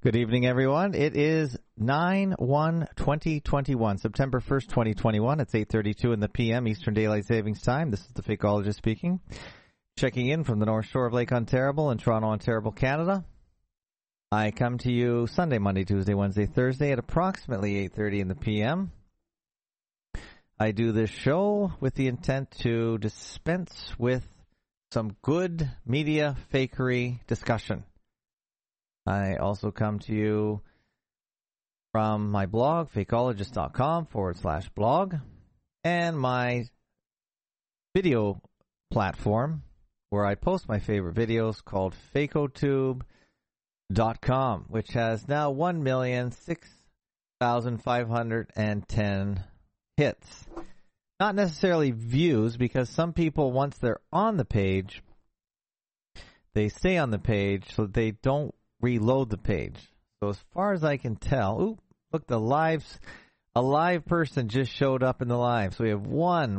Good evening, everyone. It is 9/1/2021, September 1st, 2021. It's 8:32 in the p.m. Eastern Daylight Savings Time. This is the Fakeologist speaking. Checking in from the North Shore of Lake Ontario in Toronto, Ontario, Canada. I come to you Sunday, Monday, Tuesday, Wednesday, Thursday at approximately 8:30 in the p.m. I do this show with the intent to dispense with some good media fakery discussion. I also come to you from my blog, fakeologist.com/blog, and my video platform where I post my favorite videos called fakotube.com, which has now 1,006,510 hits. Not necessarily views, because some people, once they're on the page, they stay on the page, so they don't reload the page. So as far as I can tell, look, a live person just showed up in the live. So we have one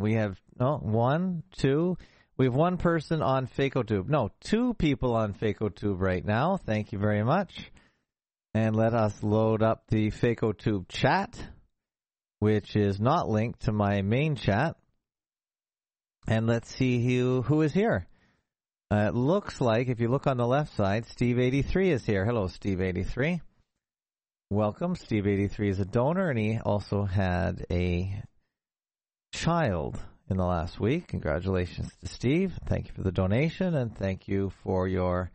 person on Fakotube. No, two people on Fakotube right now. Thank you very much. And let us load up the Fakotube chat, which is not linked to my main chat. And let's see who is here. It looks like, if you look on the left side, Steve83 is here. Hello, Steve83. Welcome. Steve83 is a donor, and he also had a child in the last week. Congratulations to Steve. Thank you for the donation, and thank you for your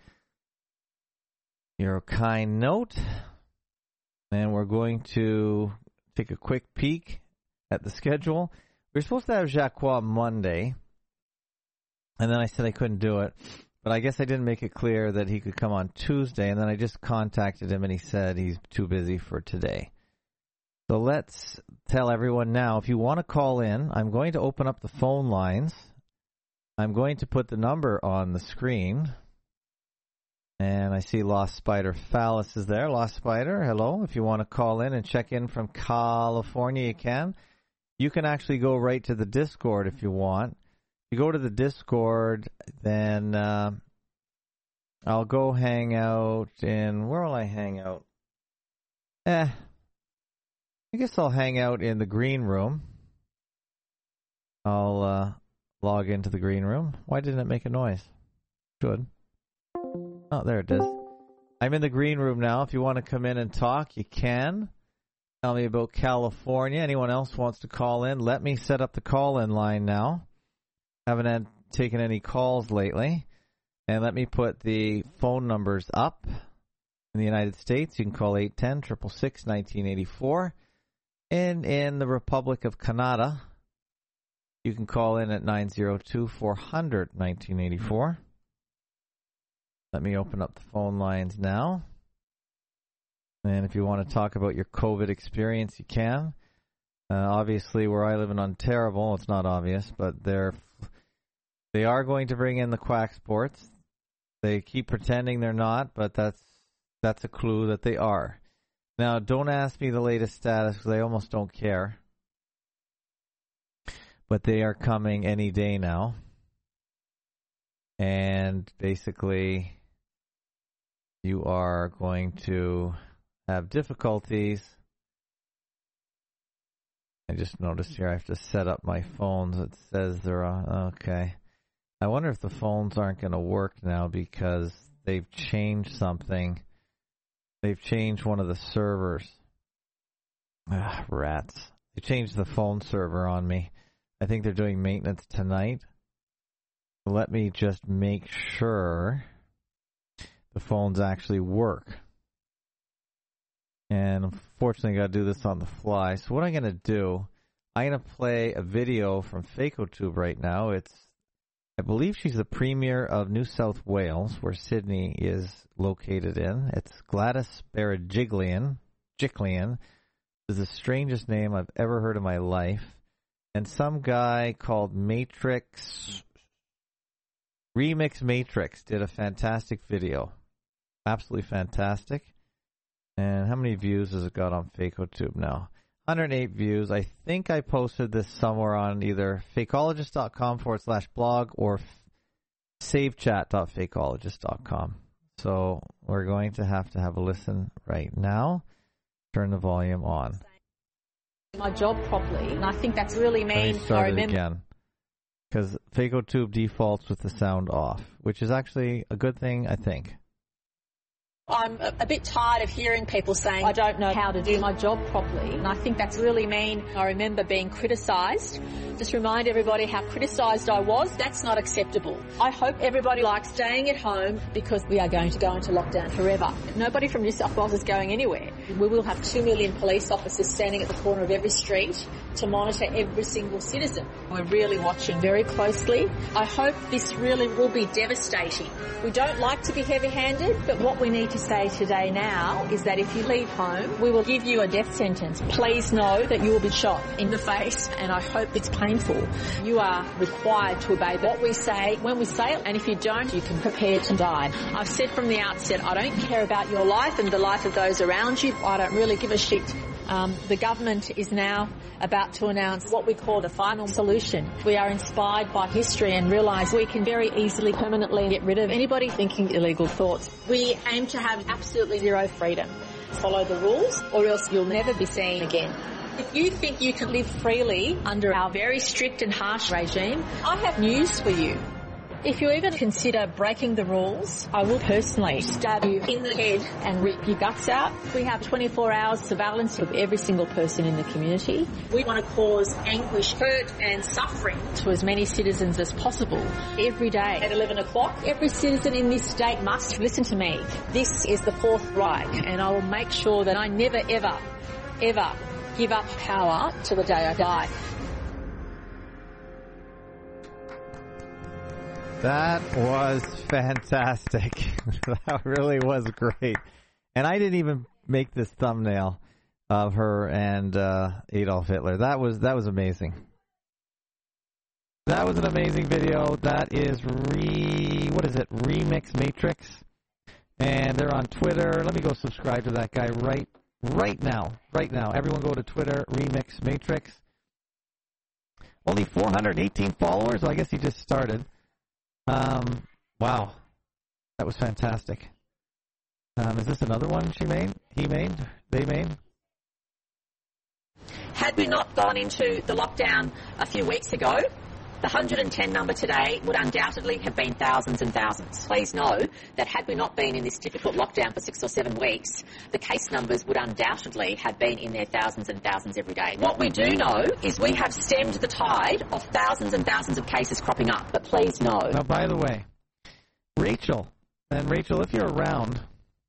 kind note. And we're going to take a quick peek at the schedule. We were supposed to have Jacques Monday, and then I said I couldn't do it. But I guess I didn't make it clear that he could come on Tuesday, and then I just contacted him, and he said he's too busy for today. So let's tell everyone now, if you want to call in, I'm going to open up the phone lines. I'm going to put the number on the screen. And I see Lost Spider Phallus is there. Lost Spider, hello. If you want to call in and check in from California, you can. You can actually go right to the Discord if you want. If you go to the Discord, then I'll go hang out in... Where will I hang out? I guess I'll hang out in the green room. I'll log into the green room. Why didn't it make a noise? Should. Oh, there it is. I'm in the green room now. If you want to come in and talk, you can. Tell me about California. Anyone else wants to call in? Let me set up the call-in line now. Haven't taken any calls lately. And let me put the phone numbers up. In the United States, you can call 810-666-1984. And in the Republic of Canada, you can call in at 902-400-1984. Let me open up the phone lines now. And if you want to talk about your COVID experience, you can. Obviously, where I live in Ontario, it's not obvious, but they are going to bring in the quack sports. They keep pretending they're not, but that's a clue that they are. Now, don't ask me the latest status, because I almost don't care. But they are coming any day now. And basically, you are going to have difficulties. I just noticed here I have to set up my phones. It says they're on. Okay. I wonder if the phones aren't going to work now because they've changed something. They've changed one of the servers. Rats. They changed the phone server on me. I think they're doing maintenance tonight. Let me just make sure the phones actually work. And unfortunately, I got to do this on the fly. So what I'm going to do, I'm going to play a video from Fakotube right now. I believe she's the Premier of New South Wales, where Sydney is located in. It's Gladys Berejiklian. This is the strangest name I've ever heard in my life. And some guy called Remix Matrix did a fantastic video. Absolutely fantastic. And how many views has it got on Fakotube now? 108 views. I think I posted this somewhere on either fakeologist.com/blog or savechat.fakeologist.com. So we're going to have a listen right now. Turn the volume on. My job properly, and I think that's really mean. Let me start it again, because FakeOTube defaults with the sound off, which is actually a good thing, I think. I'm a bit tired of hearing people saying, I don't know how to do my job properly, and I think that's really mean. I remember being criticised. Just remind everybody how criticised I was. That's not acceptable. I hope everybody likes staying at home because we are going to go into lockdown forever. Nobody from New South Wales is going anywhere. We will have 2 million police officers standing at the corner of every street to monitor every single citizen. We're really watching very closely. I hope this really will be devastating. We don't like to be heavy-handed, but what we need to say today now is that if you leave home, we will give you a death sentence. Please know that you will be shot in the face, and I hope it's painful. You are required to obey what we say when we say it, and if you don't, you can prepare to die. I've said from the outset, I don't care about your life and the life of those around you. I don't really give a shit. The government is now about to announce what we call the final solution. We are inspired by history and realise we can very easily permanently get rid of anybody thinking illegal thoughts. We aim to have absolutely zero freedom. Follow the rules or else you'll never be seen again. If you think you can live freely under our very strict and harsh regime, I have news for you. If you even consider breaking the rules, I will personally stab you in the head and rip your guts out. We have 24 hours surveillance of every single person in the community. We want to cause anguish, hurt and suffering to as many citizens as possible. Every day at 11 o'clock, every citizen in this state must listen to me. This is the Fourth Reich, and I will make sure that I never, ever, ever give up power till the day I die. That was fantastic. That really was great. And I didn't even make this thumbnail of her and Adolf Hitler. That was amazing. That was an amazing video. That is Remix Matrix. And they're on Twitter. Let me go subscribe to that guy right now. Right now. Everyone go to Twitter, Remix Matrix. Only 418 followers? Well, I guess he just started. Wow. That was fantastic. Is this another one she made? He made? They made? Had we not gone into the lockdown a few weeks ago, the 110 number today would undoubtedly have been thousands and thousands. Please know that had we not been in this difficult lockdown for 6 or 7 weeks, the case numbers would undoubtedly have been in their thousands and thousands every day. What we do know is we have stemmed the tide of thousands and thousands of cases cropping up. But please know. Now, by the way, Rachel, if you're around,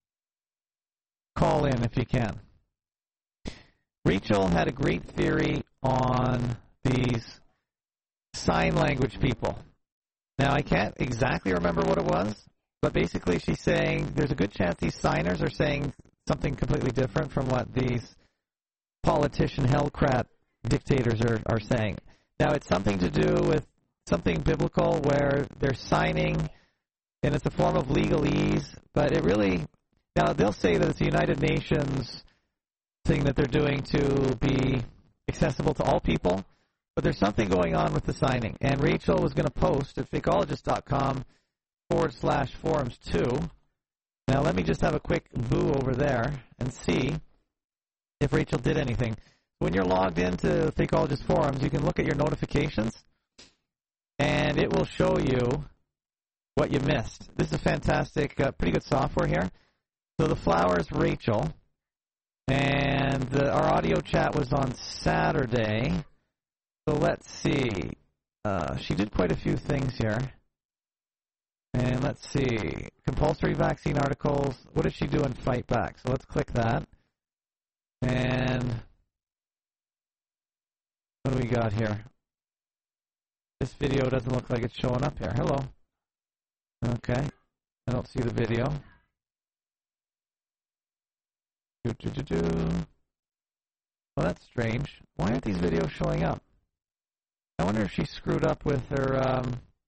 call in if you can. Rachel had a great theory on these sign language people. Now, I can't exactly remember what it was, but basically she's saying there's a good chance these signers are saying something completely different from what these politician hellcrat dictators are saying. Now, it's something to do with something biblical where they're signing, and it's a form of legalese, but it really, now they'll say that it's a United Nations thing that they're doing to be accessible to all people, but there's something going on with the signing. And Rachel was going to post at fakeologist.com/forums too. Now let me just have a quick boo over there and see if Rachel did anything. When you're logged into Fakeologist forums, you can look at your notifications, and it will show you what you missed. This is a fantastic, pretty good software here. So the flowers, Rachel, and our audio chat was on Saturday. So let's see. She did quite a few things here. And let's see. Compulsory vaccine articles. What did she do in Fight Back? So let's click that. And what do we got here? This video doesn't look like it's showing up here. Hello. Okay. I don't see the video. Well, that's strange. Why aren't these videos showing up? I wonder if she screwed up with her,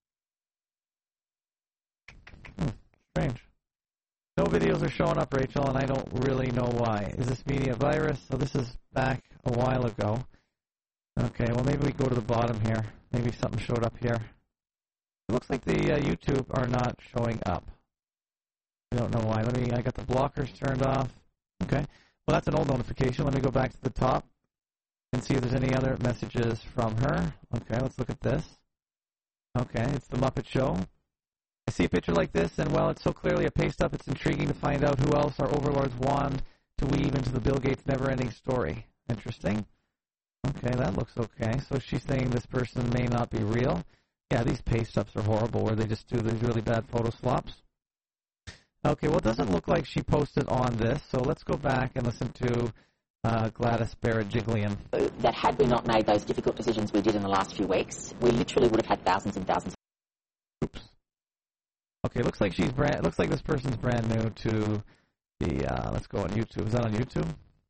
strange. No videos are showing up, Rachel, and I don't really know why. Is this media virus? So this is back a while ago. Okay, well, maybe we go to the bottom here. Maybe something showed up here. It looks like the YouTube are not showing up. I don't know why. I got the blockers turned off. Okay. Well, that's an old notification. Let me go back to the top and see if there's any other messages from her. Okay, let's look at this. Okay, it's the Muppet Show. I see a picture like this, and while it's so clearly a paste up, it's intriguing to find out who else our overlords want to weave into the Bill Gates never-ending story. Interesting. Okay, that looks okay. So she's saying this person may not be real. Yeah, these paste ups are horrible, where they just do these really bad photo swaps. Okay, well, it doesn't look like she posted on this, so let's go back and listen to Gladys Berejiklian. That had we not made those difficult decisions we did in the last few weeks, we literally would have had thousands and thousands. Oops. Okay, looks like looks like this person's brand new to the. Let's go on YouTube. Is that on YouTube?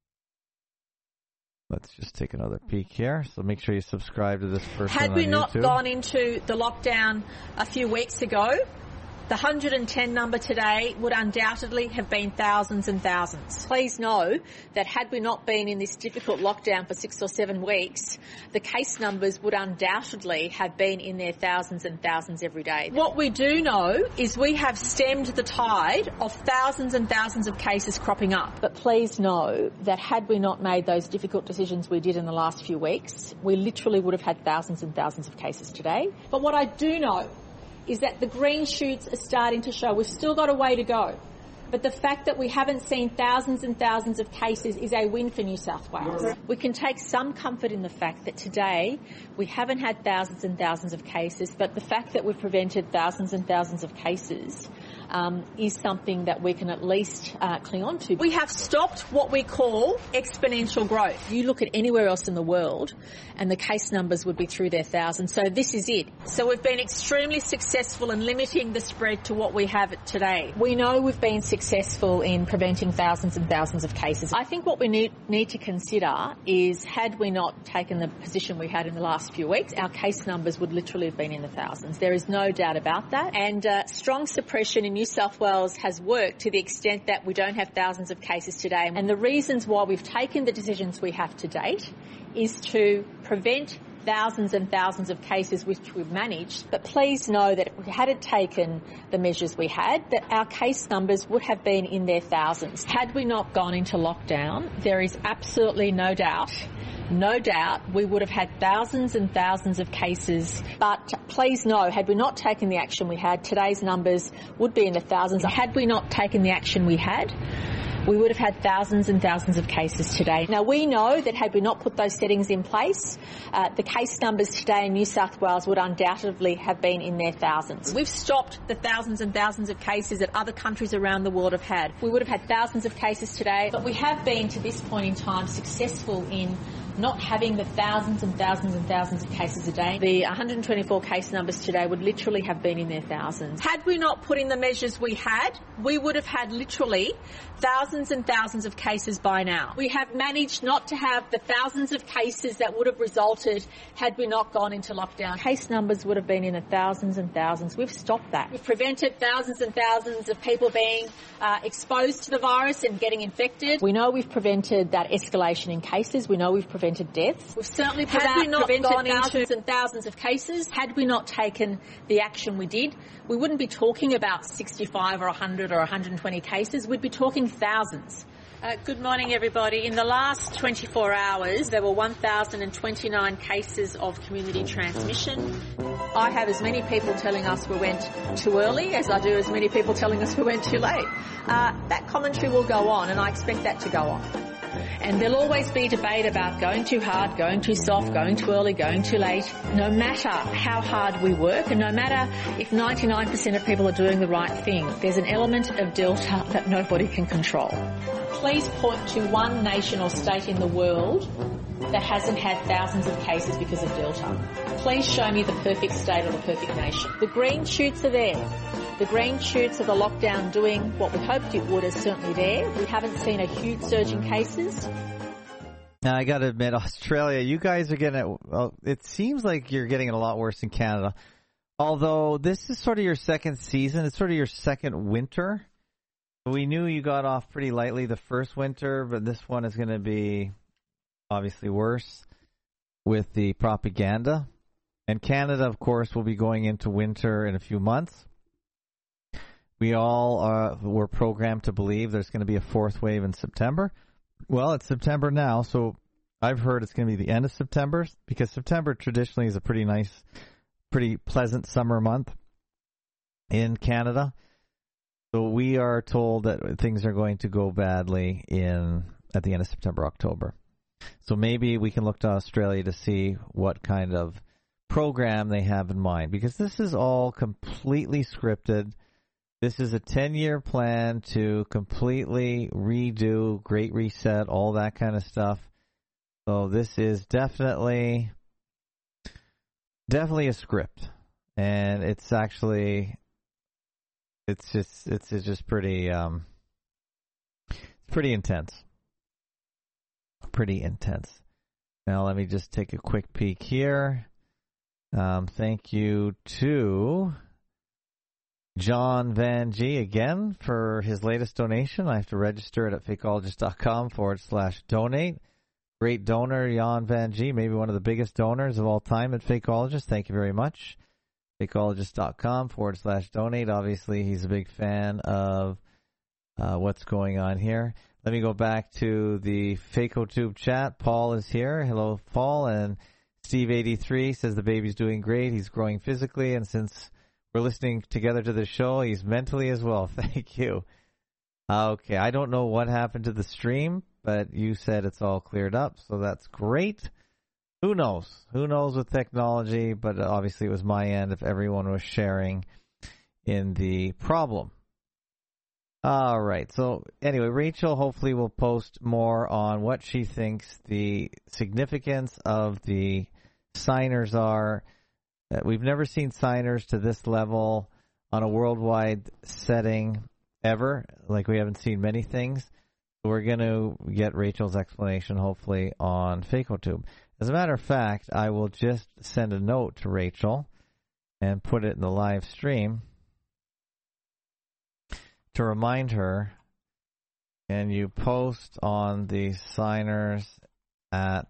Let's just take another peek here. So make sure you subscribe to this person. Had we not YouTube. gone into the lockdown a few weeks ago, the 110 number today would undoubtedly have been thousands and thousands. Please know that had we not been in this difficult lockdown for 6 or 7 weeks, the case numbers would undoubtedly have been in their thousands and thousands every day. What we do know is we have stemmed the tide of thousands and thousands of cases cropping up. But please know that had we not made those difficult decisions we did in the last few weeks, we literally would have had thousands and thousands of cases today. But what I do know is that the green shoots are starting to show. We've still got a way to go. But the fact that we haven't seen thousands and thousands of cases is a win for New South Wales. We can take some comfort in the fact that today we haven't had thousands and thousands of cases, but the fact that we've prevented thousands and thousands of cases is something that we can at least cling on to. We have stopped what we call exponential growth. You look at anywhere else in the world and the case numbers would be through their thousands. So this is it. So we've been extremely successful in limiting the spread to what we have today. We know we've been successful in preventing thousands and thousands of cases. I think what we need to consider is had we not taken the position we had in the last few weeks, our case numbers would literally have been in the thousands. There is no doubt about that. And strong suppression in New South Wales has worked to the extent that we don't have thousands of cases today. And the reasons why we've taken the decisions we have to date is to prevent thousands and thousands of cases which we've managed. But please know that if we hadn't taken the measures we had, that our case numbers would have been in their thousands. Had we not gone into lockdown, there is absolutely no doubt we would have had thousands and thousands of cases. But please know, had we not taken the action we had, today's numbers would be in the thousands. Had we not taken the action we had, we would have had thousands and thousands of cases today. Now, we know that had we not put those settings in place, the case numbers today in New South Wales would undoubtedly have been in their thousands. We've stopped the thousands and thousands of cases that other countries around the world have had. We would have had thousands of cases today, but we have been, to this point in time, successful in not having the thousands and thousands and thousands of cases a day. The 124 case numbers today would literally have been in their thousands. Had we not put in the measures we had, we would have had literally thousands and thousands of cases by now. We have managed not to have the thousands of cases that would have resulted had we not gone into lockdown. Case numbers would have been in the thousands and thousands. We've stopped that. We've prevented thousands and thousands of people being exposed to the virus and getting infected. We know we've prevented that escalation in cases. We know we've prevented deaths. We've certainly prevented thousands and thousands of cases. Had we not taken the action we did, we wouldn't be talking about 65 or 100 or 120 cases. We'd be talking thousands. Good morning, everybody. In the last 24 hours, there were 1,029 cases of community transmission. I have as many people telling us we went too early as I do as many people telling us we went too late. That commentary will go on, and I expect that to go on. And there'll always be debate about going too hard, going too soft, going too early, going too late. No matter how hard we work and no matter if 99% of people are doing the right thing, there's an element of Delta that nobody can control. Please point to one nation or state in the world that hasn't had thousands of cases because of Delta. Please show me the perfect state or the perfect nation. The green shoots are there. The green shoots of the lockdown doing what we hoped it would is certainly there. We haven't seen a huge surge in cases. Now, I got to admit, Australia, you guys are getting it. Well, it seems like you're getting it a lot worse in Canada. Although this is sort of your second season. It's sort of your second winter. We knew you got off pretty lightly the first winter, but this one is going to be obviously worse with the propaganda. And Canada, of course, will be going into winter in a few months. We all were programmed to believe there's going to be a fourth wave in September. Well, it's September now, so I've heard it's going to be the end of September because September traditionally is a pretty nice, pretty pleasant summer month in Canada. So we are told that things are going to go badly at the end of September, October. So maybe we can look to Australia to see what kind of program they have in mind, because this is all completely scripted. This is a 10-year plan to completely redo, Great Reset, all that kind of stuff. So this is definitely a script, and it's actually it's just pretty pretty intense. Pretty intense. Now let me just take a quick peek here. Thank you to John Van G again for his latest donation. I have to register it at fakeologist.com/donate. Great donor, Jan Van G, maybe one of the biggest donors of all time at Fakeologist. Thank you very much. Fakeologist.com/donate. Obviously, he's a big fan of what's going on here. Let me go back to the FakeoTube chat. Paul is here. Hello, Paul. And Steve83 says the baby's doing great. He's growing physically, and since we're listening together to the show, he's mentally as well. Thank you. Okay, I don't know what happened to the stream, but you said it's all cleared up, so that's great. Who knows? Who knows with technology, but obviously it was my end if everyone was sharing in the problem. All right, so anyway, Rachel hopefully will post more on what she thinks the significance of the signers are. We've never seen signers to this level on a worldwide setting ever. Like, we haven't seen many things. We're going to get Rachel's explanation, hopefully, on FakeoTube. As a matter of fact, I will just send a note to Rachel and put it in the live stream to remind her. And you post on the signers at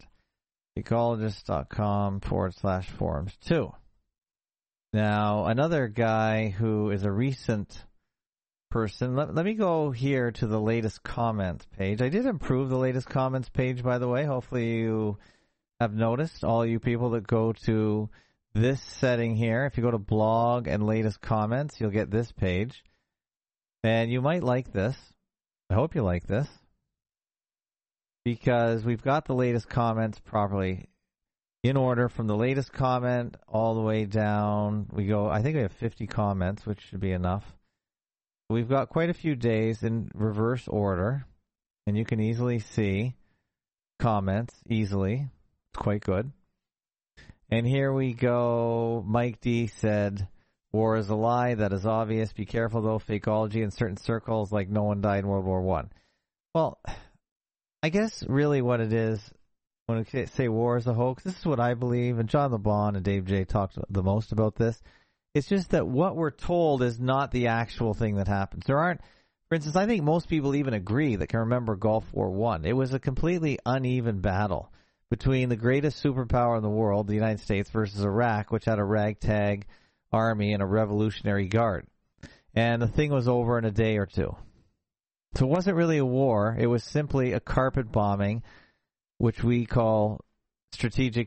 ecologist.com/forums too. Now, another guy who is a recent person, let me go here to the latest comments page. I did improve the latest comments page, by the way. Hopefully you have noticed, all you people that go to this setting here. If you go to blog and latest comments, you'll get this page. And you might like this. I hope you like this, because we've got the latest comments properly in order from the latest comment all the way down. We go, I think we have 50 comments, which should be enough. We've got quite a few days in reverse order, and you can easily see comments easily. It's quite good. And here we go. Mike D said, war is a lie. That is obvious. Be careful, though. Fakeology in certain circles, like no one died in World War I. Well, I guess really what it is, when we say war is a hoax, this is what I believe, and John LeBon and Dave J talked the most about this. It's just that what we're told is not the actual thing that happens. There aren't, for instance, I think most people even agree that can remember Gulf War I. It was a completely uneven battle between the greatest superpower in the world, the United States, versus Iraq, which had a ragtag army and a Revolutionary Guard. And the thing was over in a day or two. So it wasn't really a war. It was simply a carpet bombing, which we call strategic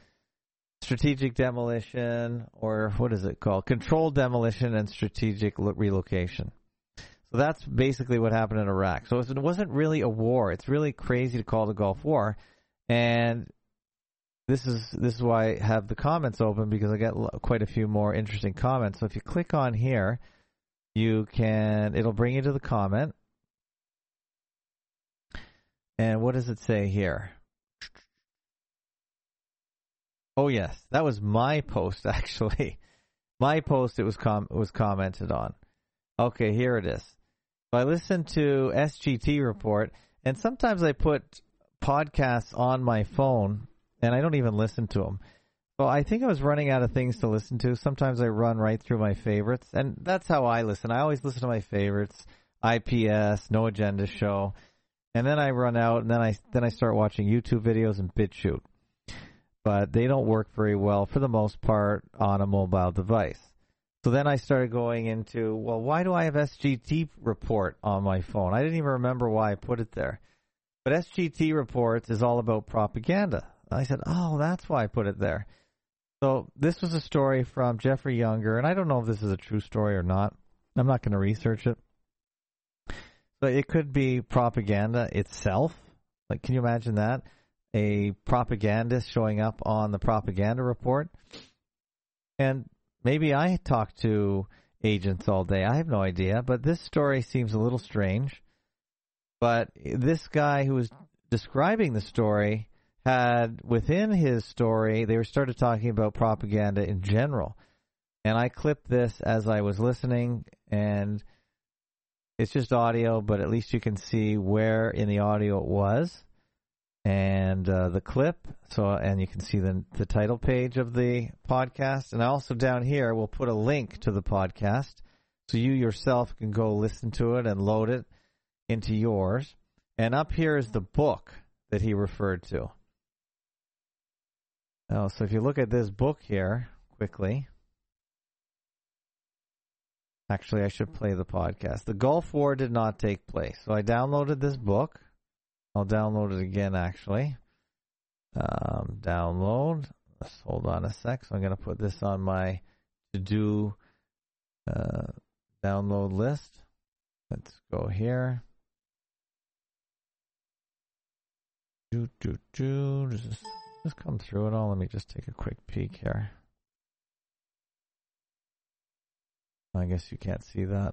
demolition, or what is it called? Controlled demolition and strategic relocation. So that's basically what happened in Iraq. So it wasn't really a war. It's really crazy to call it a Gulf War. And this is why I have the comments open, because I get quite a few more interesting comments. So if you click on here, it'll bring you to the comment. And what does it say here? Oh yes, that was my post actually. My post, it was commented on. Okay, here it is. So I listen to SGT Report, and sometimes I put podcasts on my phone, and I don't even listen to them. So I think I was running out of things to listen to. Sometimes I run right through my favorites, and that's how I listen. I always listen to my favorites, IPS, No Agenda Show, and then I run out, and then I start watching YouTube videos and BitChute. But they don't work very well for the most part on a mobile device. So then I started going into, well, why do I have SGT report on my phone? I didn't even remember why I put it there. But SGT reports is all about propaganda. I said, oh, that's why I put it there. So this was a story from Jeffrey Younger, and I don't know if this is a true story or not. I'm not going to research it. But it could be propaganda itself. Like, can you imagine that? A propagandist showing up on the propaganda report. And maybe I talk to agents all day. I have no idea. But this story seems a little strange. But this guy who was describing the story had, within his story, they started talking about propaganda in general. And I clipped this as I was listening, and it's just audio, but at least you can see where in the audio it was. And the clip, and you can see the title page of the podcast. And also down here, we'll put a link to the podcast so you yourself can go listen to it and load it into yours. And up here is the book that he referred to. Oh, so if you look at this book here quickly, actually I should play the podcast. The Gulf War did not take place. So I downloaded this book. I'll download it again, actually. Download. Let's hold on a sec. So I'm going to put this on my to-do download list. Let's go here. Just come through it all. Let me just take a quick peek here. I guess you can't see that.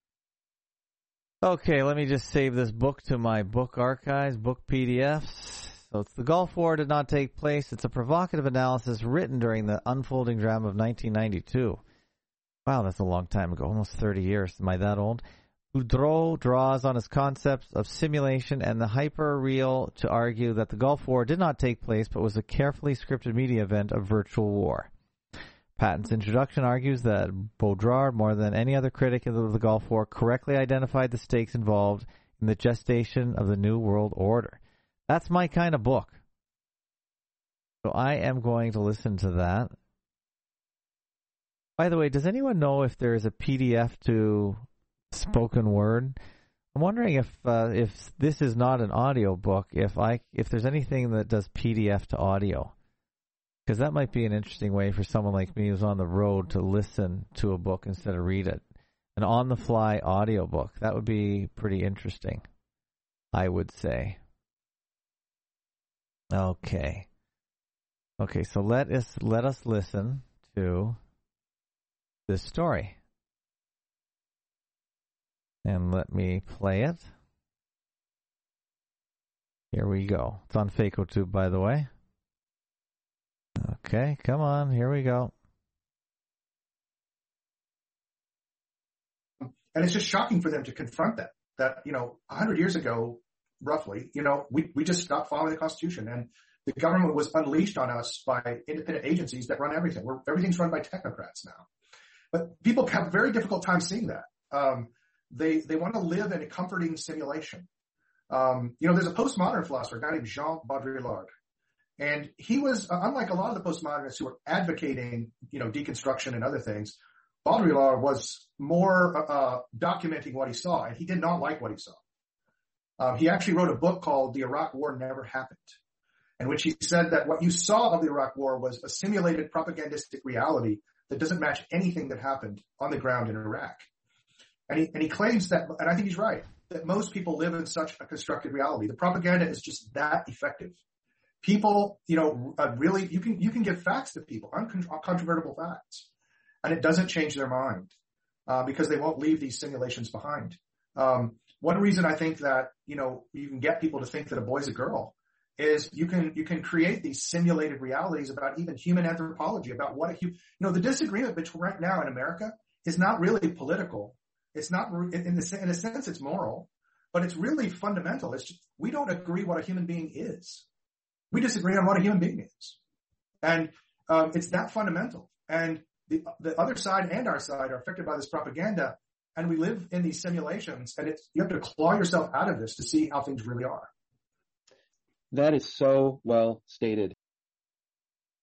Okay, let me just save this book to my book archives, book PDFs. So it's The Gulf War did not take place. It's a provocative analysis written during the unfolding drama of 1992. Wow, that's a long time ago, almost 30 years. Am I that old? Boudreau draws on his concepts of simulation and the hyper-real to argue that the Gulf War did not take place but was a carefully scripted media event of virtual war. Patton's introduction argues that Baudrillard, more than any other critic of the Gulf War, correctly identified the stakes involved in the gestation of the New World Order. That's my kind of book. So I am going to listen to that. By the way, does anyone know if there is a PDF to spoken word? I'm wondering if this is not an audio book, if there's anything that does PDF to audio. Because that might be an interesting way for someone like me who's on the road to listen to a book instead of read it. An on-the-fly audio book. That would be pretty interesting, I would say. Okay. Okay, so let us listen to this story. And let me play it. Here we go. It's on FakeOTube, by the way. Okay, come on. Here we go. And it's just shocking for them to confront that. That, 100 years ago, roughly, we just stopped following the Constitution. And the government was unleashed on us by independent agencies that run everything. Everything's run by technocrats now. But people have a very difficult time seeing that. They want to live in a comforting simulation. There's a postmodern philosopher, a guy named Jean Baudrillard. And he was, unlike a lot of the postmodernists who were advocating, deconstruction and other things, Baudrillard was more documenting what he saw, and he did not like what he saw. He actually wrote a book called The Iraq War Never Happened, in which he said that what you saw of the Iraq War was a simulated propagandistic reality that doesn't match anything that happened on the ground in Iraq. And he claims that, and I think he's right, that most people live in such a constructed reality. The propaganda is just that effective. People, really, you can give facts to people, uncontrovertible facts, and it doesn't change their mind because they won't leave these simulations behind. One reason I think that, you can get people to think that a boy's a girl is you can create these simulated realities about even human anthropology, about what the disagreement between right now in America is not really political. It's not, in a sense, it's moral, but it's really fundamental. It's just, we don't agree what a human being is. We disagree on what a human being is. And it's that fundamental. And the other side and our side are affected by this propaganda, and we live in these simulations, and you have to claw yourself out of this to see how things really are. That is so well stated.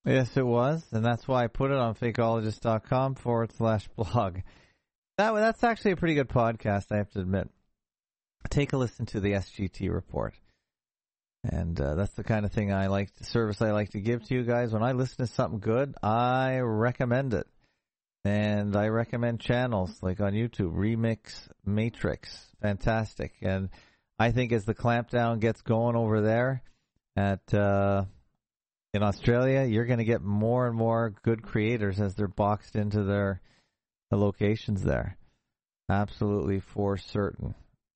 Yes, it was, and that's why I put it on fakeologist.com/blog. That's actually a pretty good podcast, I have to admit. Take a listen to the SGT report. And that's the kind of thing service I like to give to you guys. When I listen to something good, I recommend it. And I recommend channels like on YouTube, Remix Matrix. Fantastic. And I think as the clampdown gets going over there in Australia, you're going to get more and more good creators as they're boxed into the locations there. Absolutely for certain.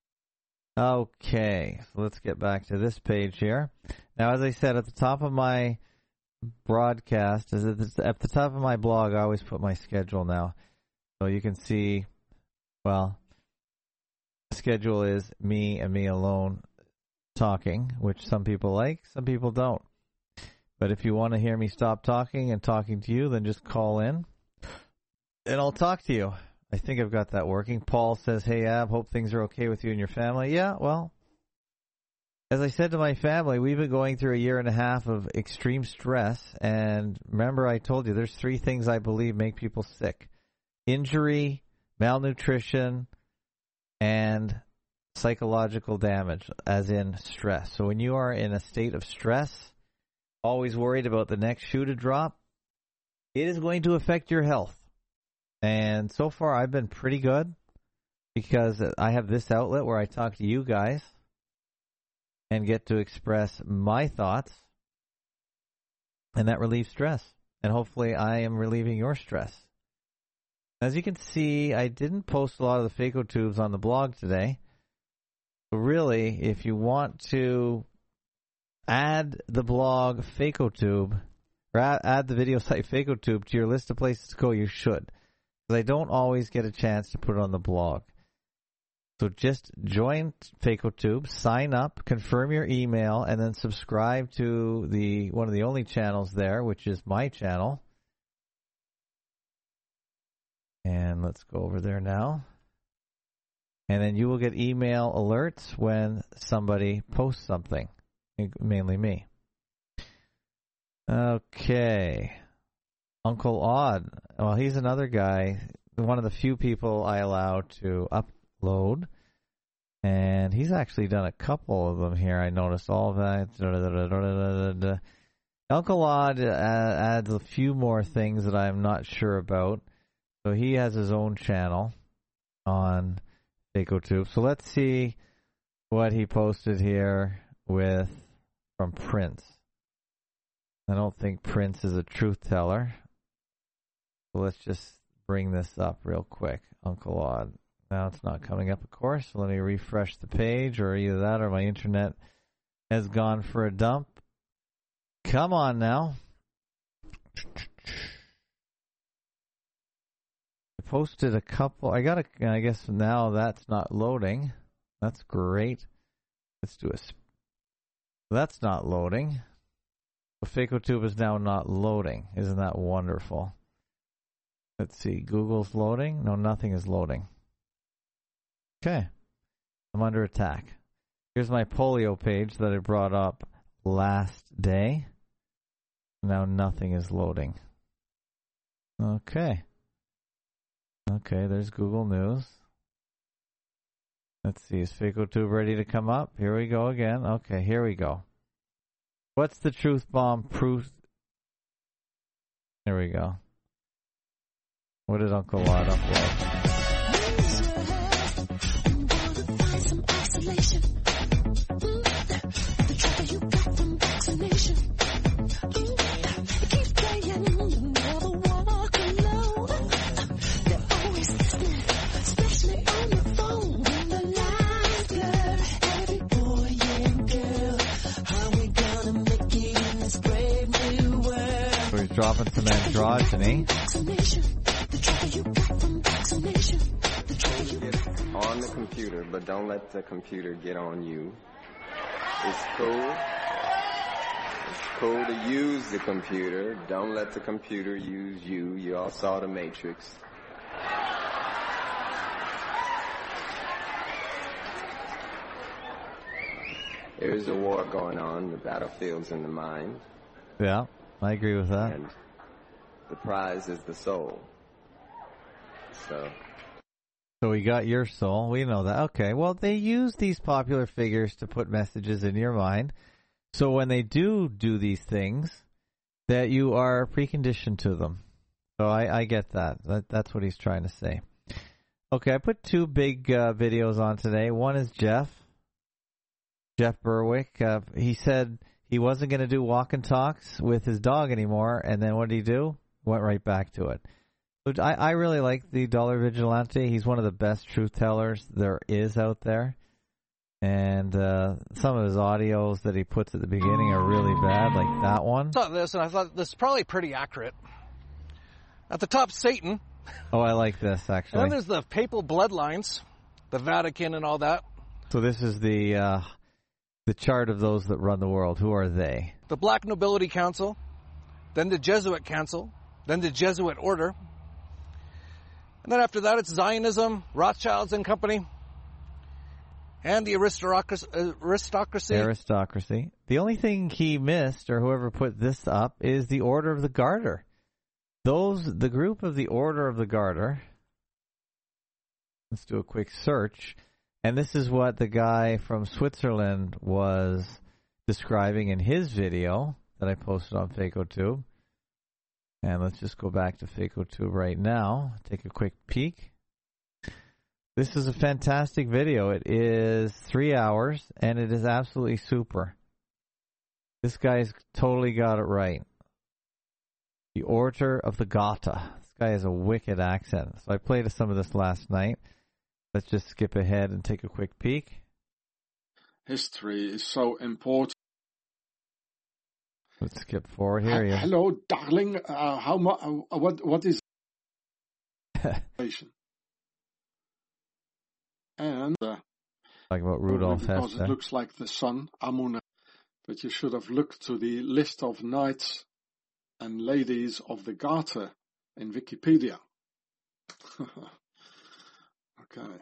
Okay, so let's get back to this page here. Now, as I said, at the top of my broadcast, at the top of my blog, I always put my schedule now. So you can see, well, the schedule is me and me alone talking, which some people like, some people don't. But if you want to hear me stop talking and talking to you, then just call in, and I'll talk to you. I think I've got that working. Paul says, hey, Ab, hope things are okay with you and your family. Yeah, well, as I said to my family, we've been going through a year and a half of extreme stress. And remember, I told you there's 3 things I believe make people sick: injury, malnutrition, and psychological damage, as in stress. So when you are in a state of stress, always worried about the next shoe to drop, it is going to affect your health. And so far, I've been pretty good because I have this outlet where I talk to you guys and get to express my thoughts, and that relieves stress. And hopefully, I am relieving your stress. As you can see, I didn't post a lot of the FacoTubes on the blog today. So really, if you want to add the blog FacoTube, or add the video site FacoTube to your list of places to go, you should. I don't always get a chance to put it on the blog. So just join FacoTube, sign up, confirm your email, and then subscribe to one of the only channels there, which is my channel. And let's go over there now. And then you will get email alerts when somebody posts something, mainly me. Okay. Uncle Odd. Well, he's another guy, one of the few people I allow to upload. And he's actually done a couple of them here. I noticed all of that. Uncle Odd adds a few more things that I'm not sure about. So he has his own channel on FacoTube. So let's see what he posted here from Prince. I don't think Prince is a truth teller. So let's just bring this up real quick. Uncle Odd. Now it's not coming up, of course. So let me refresh the page, or either that or my internet has gone for a dump. Come on now. I posted a couple. I guess now that's not loading. That's great. Let's do that's not loading. FacoTube is now not loading. Isn't that wonderful? Let's see. Google's loading. No, nothing is loading. Okay. I'm under attack. Here's my polio page that I brought up last day. Now nothing is loading. Okay. Okay, there's Google News. Let's see. Is FacoTube ready to come up? Here we go again. Okay, here we go. What's the truth bomb proof? Here we go. What did Uncle Odd upload? Dropping some androgyny. On the computer, but don't let the computer get on you. It's cool. It's cool to use the computer. Don't let the computer use you. You all saw The Matrix. There is a war going on. The battlefield's in the mind. Yeah. I agree with that. And the prize is the soul. So we got your soul. We know that. Okay. Well, they use these popular figures to put messages in your mind. So when they do these things, that you are preconditioned to them. So I get that. That's what he's trying to say. Okay, I put two big videos on today. One is Jeff Berwick. He said he wasn't going to do walk and talks with his dog anymore, and then what did he do? Went right back to it. So I really like the Dollar Vigilante. He's one of the best truth tellers there is out there. And some of his audios that he puts at the beginning are really bad, like that one. I saw this, and I thought this is probably pretty accurate. At the top, Satan. Oh, I like this, actually. And then there's the papal bloodlines, the Vatican and all that. So this is the chart of those that run the world. Who are they? The Black Nobility Council, then the Jesuit Council, then the Jesuit Order. And then after that, it's Zionism, Rothschilds and Company, and the aristocracy. Aristocracy. The only thing he missed, or whoever put this up, is the Order of the Garter. The group of the Order of the Garter. Let's do a quick search. And this is what the guy from Switzerland was describing in his video that I posted on FakeOTube. And let's just go back to FakeOTube right now. Take a quick peek. This is a fantastic video. It is 3 hours, and it is absolutely super. This guy's totally got it right. The Order of the Garter. This guy has a wicked accent. So I played some of this last night. Let's just skip ahead and take a quick peek. History is so important. Let's skip forward here. Hello, darling. What is and talking about Rudolf Hess. Because it looks like the sun, Amuna. But you should have looked to the list of knights and ladies of the Garter in Wikipedia. Okay.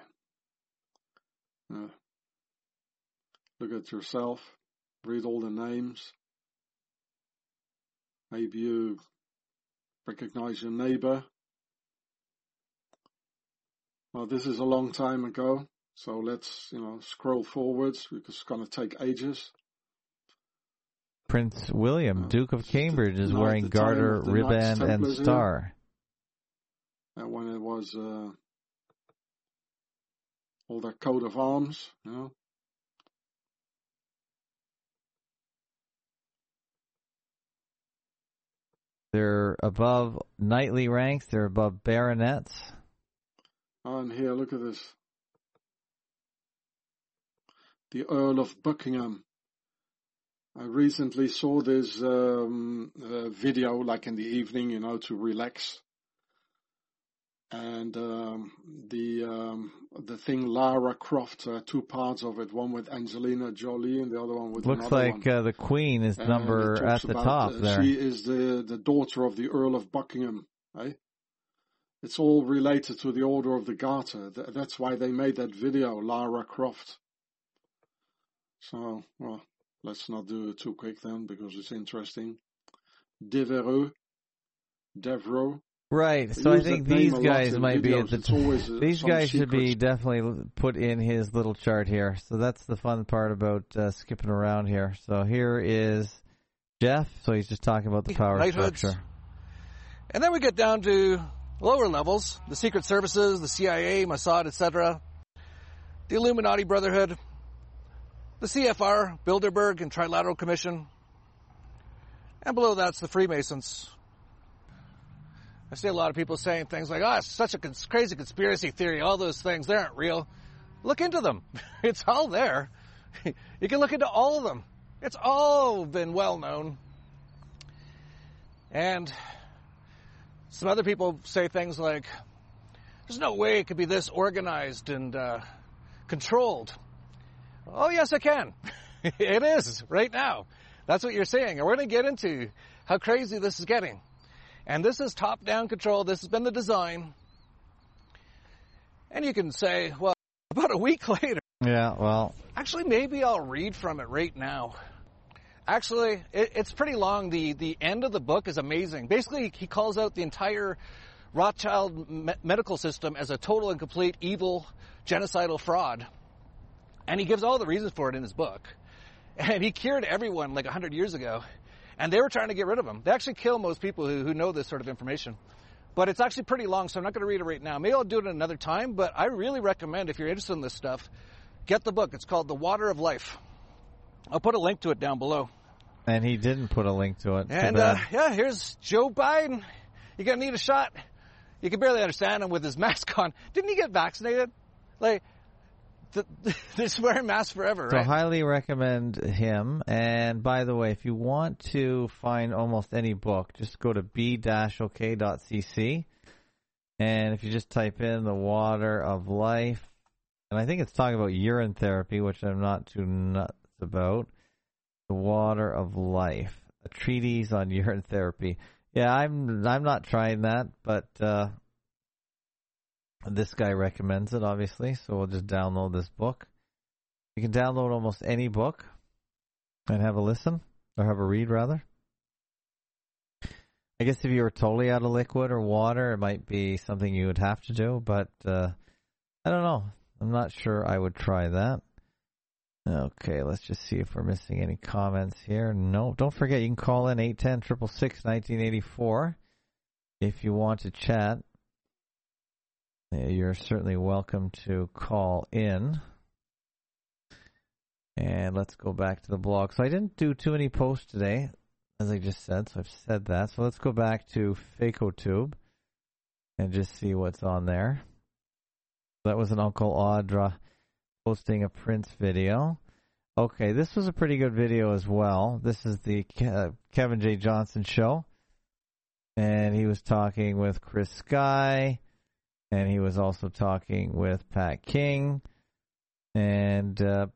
Look at yourself. Read all the names. Maybe you recognize your neighbor. Well, this is a long time ago, so let's, scroll forwards because it's going to take ages. Prince William, Duke of Cambridge, is wearing garter, ribband, and star. And when it was all that coat of arms, They're above knightly ranks. They're above baronets. And here, look at this. The Earl of Buckingham. I recently saw this video, like in the evening, to relax. And the thing Lara Croft, two parts of it, one with Angelina Jolie and the other one with looks like the Queen is number at the top there. She is the daughter of the Earl of Buckingham. Eh? It's all related to the Order of the Garter. That's why they made that video, Lara Croft. So, well, let's not do it too quick then, because it's interesting. Devereux. Right, so I think these guys might be at the these guys should be definitely put in his little chart here. So that's the fun part about skipping around here. So here is Jeff. So he's just talking about the power structure. And then we get down to lower levels, the Secret Services, the CIA, Mossad, etc., the Illuminati Brotherhood, the CFR, Bilderberg and Trilateral Commission, and below that's the Freemasons. I see a lot of people saying things like, it's such a crazy conspiracy theory, all those things, they aren't real. Look into them. It's all there. You can look into all of them. It's all been well known. And some other people say things like, there's no way it could be this organized and controlled. Oh, yes, it can. It is right now. That's what you're saying. And we're going to get into how crazy this is getting. And this is top-down control. This has been the design. And you can say, well, about a week later. Yeah, well. Actually, maybe I'll read from it right now. Actually, it's pretty long. The end of the book is amazing. Basically, he calls out the entire Rothschild medical system as a total and complete evil, genocidal fraud. And he gives all the reasons for it in his book. And he cured everyone like 100 years ago. And they were trying to get rid of him. They actually kill most people who know this sort of information. But it's actually pretty long, so I'm not going to read it right now. Maybe I'll do it another time, but I really recommend, if you're interested in this stuff, get the book. It's called The Water of Life. I'll put a link to it down below. And he didn't put a link to it. And, here's Joe Biden. You're going to need a shot. You can barely understand him with his mask on. Didn't he get vaccinated? Like, they're wearing masks forever, right? So highly recommend him. And by the way, if you want to find almost any book, just go to b-ok.cc. And if you just type in The Water of Life, and I think it's talking about urine therapy, which I'm not too nuts about. The Water of Life, a treatise on urine therapy. Yeah, I'm not trying that, but this guy recommends it, obviously, so we'll just download this book. You can download almost any book and have a listen, or have a read, rather. I guess if you were totally out of liquid or water, it might be something you would have to do, but I don't know. I'm not sure I would try that. Okay, let's just see if we're missing any comments here. No, don't forget, you can call in 810-666-1984 if you want to chat. You're certainly welcome to call in. And let's go back to the blog. So I didn't do too many posts today, as I just said, so I've said that. So let's go back to FacoTube and just see what's on there. That was an Uncle Audra posting a Prince video. Okay, this was a pretty good video as well. This is the Kevin J. Johnson show. And he was talking with Chris Sky. And he was also talking with Pat King. And, it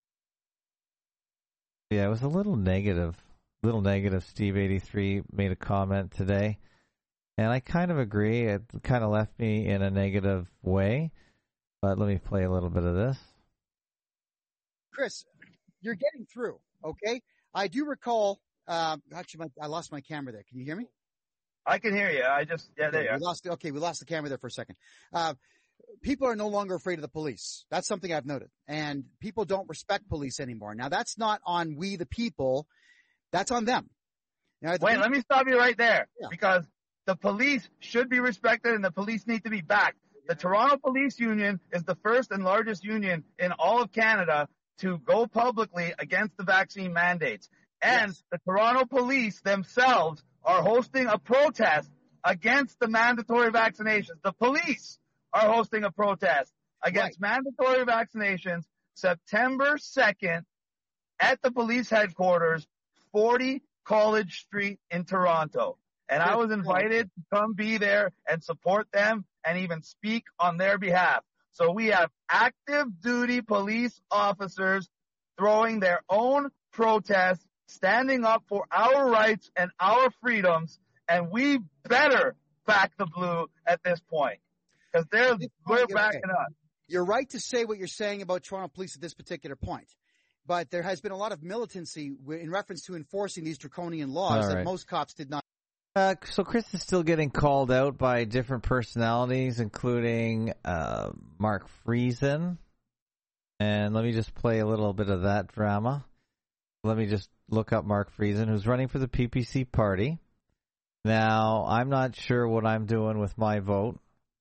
was a little negative. Steve 83 made a comment today. And I kind of agree. It kind of left me in a negative way. But let me play a little bit of this. Chris, you're getting through, okay? I do recall, actually, I lost my camera there. Can you hear me? I can hear you. There you are. We lost the camera there for a second. People are no longer afraid of the police. That's something I've noted. And people don't respect police anymore. Now, that's not on we the people. That's on them. Now, let me stop you right there. Yeah. Because the police should be respected and the police need to be backed. The Toronto Police Union is the first and largest union in all of Canada to go publicly against the vaccine mandates. And the Toronto police themselves are hosting a protest against the mandatory vaccinations. The police are hosting a protest against mandatory vaccinations September 2nd at the police headquarters, 40 College Street in Toronto. And I was invited to come be there and support them and even speak on their behalf. So we have active duty police officers throwing their own protests, standing up for our rights and our freedoms, and we better back the blue at this point because we're backing up. You're right to say what you're saying about Toronto police at this particular point, but there has been a lot of militancy in reference to enforcing these draconian laws that most cops did not. So Chris is still getting called out by different personalities, including Mark Friesen. And let me just play a little bit of that drama. Let me just look up Mark Friesen, who's running for the PPC party. Now, I'm not sure what I'm doing with my vote.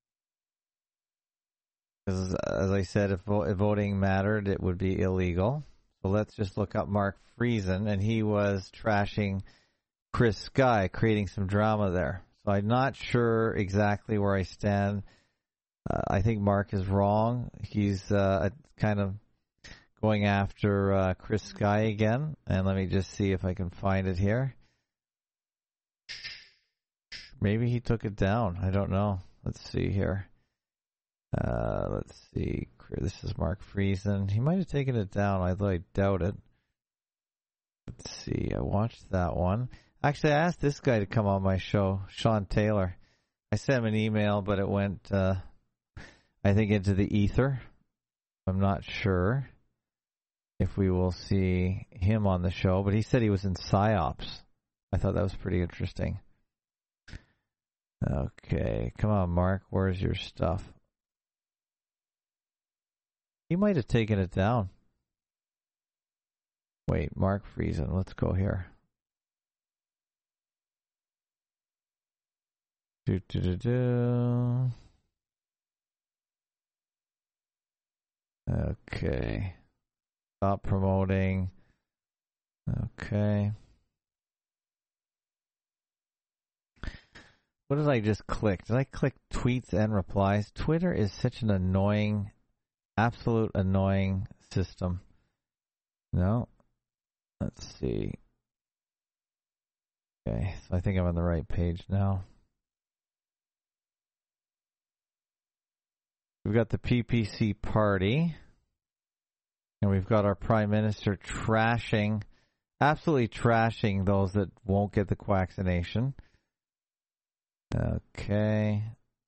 Because, as I said, if voting mattered, it would be illegal. So let's just look up Mark Friesen, and he was trashing Chris Sky, creating some drama there. So I'm not sure exactly where I stand. I think Mark is wrong. He's kind of going after Chris Sky again. And let me just see if I can find it here. Maybe he took it down. I don't know. Let's see here. Let's see. This is Mark Friesen. He might have taken it down, although I doubt it. Let's see. I watched that one. Actually, I asked this guy to come on my show, Sean Taylor. I sent him an email, but it went, I think, into the ether. I'm not sure. if we will see him on the show. But he said he was in PsyOps. I thought that was pretty interesting. Okay, come on, Mark. Where's your stuff? He might have taken it down. Wait, Mark Friesen. Let's go here. Okay. Stop promoting. Okay. What did I just click? Did I click tweets and replies? Twitter is such an annoying, absolute annoying system. No. Let's see. Okay, so I think I'm on the right page now. We've got the PPC party. And we've got our Prime Minister absolutely trashing those that won't get the vaccination. Okay.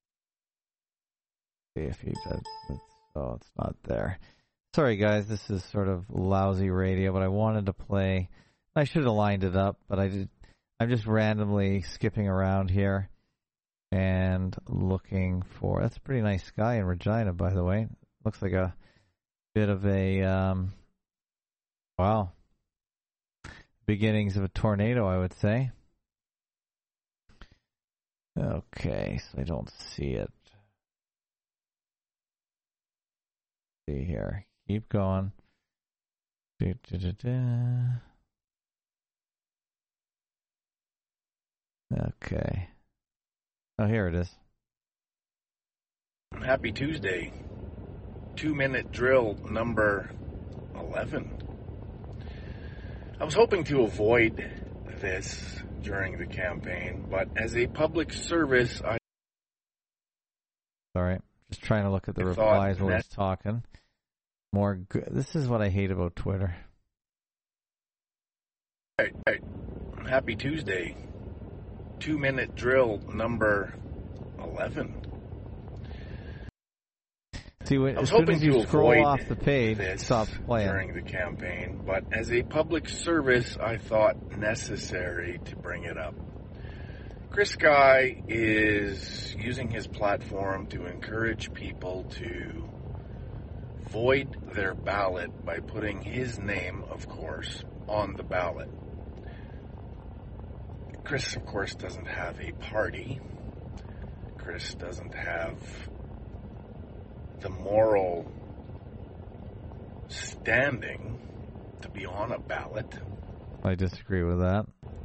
See if he does. Oh, it's not there. Sorry, guys. This is sort of lousy radio, but I wanted to play. I should have lined it up, but I'm just randomly skipping around here and looking for. That's a pretty nice sky in Regina, by the way. Looks like a bit of a wow, beginnings of a tornado, I would say. Okay, so I don't see it. See here. Keep going. Okay. Oh, here it is. Happy Tuesday. 2-minute drill number 11. I was hoping to avoid this during the campaign, but as a public service, Sorry, just trying to look at the replies while he's talking. This is what I hate about Twitter. Right. Happy Tuesday. 2-minute drill number 11. See, as soon as you scroll off the page, it stops playing. During the campaign, but as a public service, I thought necessary to bring it up. Chris Sky is using his platform to encourage people to void their ballot by putting his name, of course, on the ballot. Chris, of course, doesn't have a party. Chris doesn't have the moral standing to be on a ballot. I disagree with that.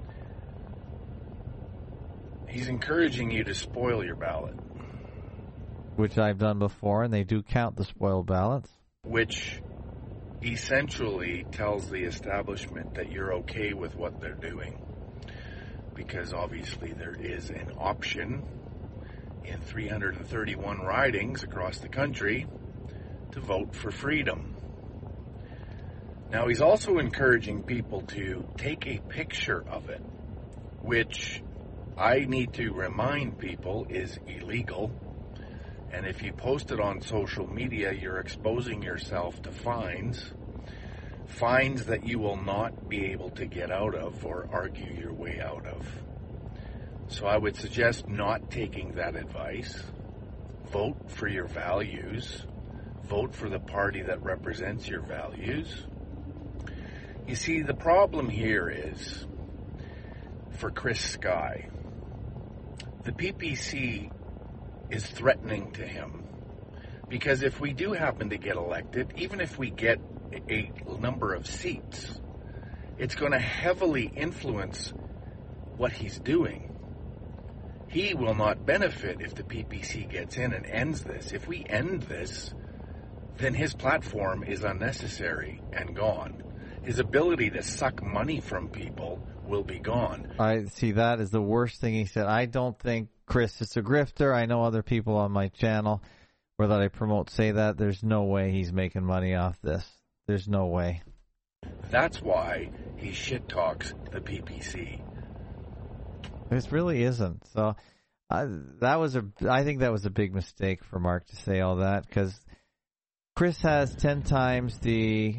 He's encouraging you to spoil your ballot. Which I've done before, and they do count the spoiled ballots. Which essentially tells the establishment that you're okay with what they're doing. Because obviously there is an option in 331 ridings across the country to vote for freedom. Now, he's also encouraging people to take a picture of it, which I need to remind people is illegal. And if you post it on social media, you're exposing yourself to fines that you will not be able to get out of or argue your way out of. So I would suggest not taking that advice. Vote for your values. Vote for the party that represents your values. You see, the problem here is, for Chris Sky, the PPC is threatening to him. Because if we do happen to get elected, even if we get a number of seats, it's going to heavily influence what he's doing. He will not benefit if the PPC gets in and ends this. If we end this, then his platform is unnecessary and gone. His ability to suck money from people will be gone. I see that is the worst thing he said. I don't think Chris is a grifter. I know other people on my channel or that I promote say that. There's no way he's making money off this. There's no way. That's why he shit talks the PPC. This really isn't. So I think that was a big mistake for Mark to say all that, because Chris has 10 times the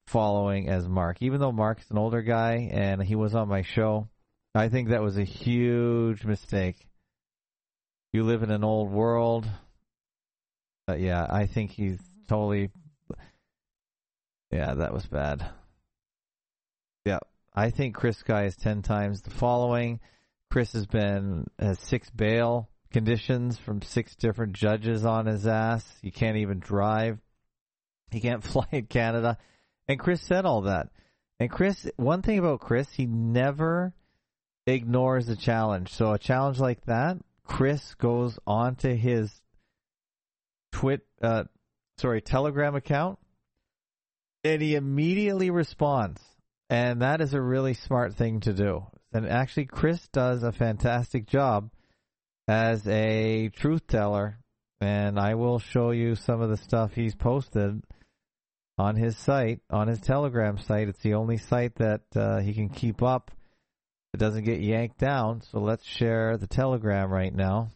following as Mark. Even though Mark's an older guy and he was on my show, I think that was a huge mistake. You live in an old world. Yeah, I think he's totally... Yeah, that was bad. Yeah, I think Chris Sky is 10 times the following. Chris has 6 bail conditions from 6 different judges on his ass. He can't even drive. He can't fly in Canada. And Chris said all that. And Chris, one thing about Chris, he never ignores a challenge. So a challenge like that, Chris goes onto his Telegram account, and he immediately responds. And that is a really smart thing to do. And actually, Chris does a fantastic job as a truth teller. And I will show you some of the stuff he's posted on his site, on his Telegram site. It's the only site that he can keep up. It doesn't get yanked down. So let's share the Telegram right now.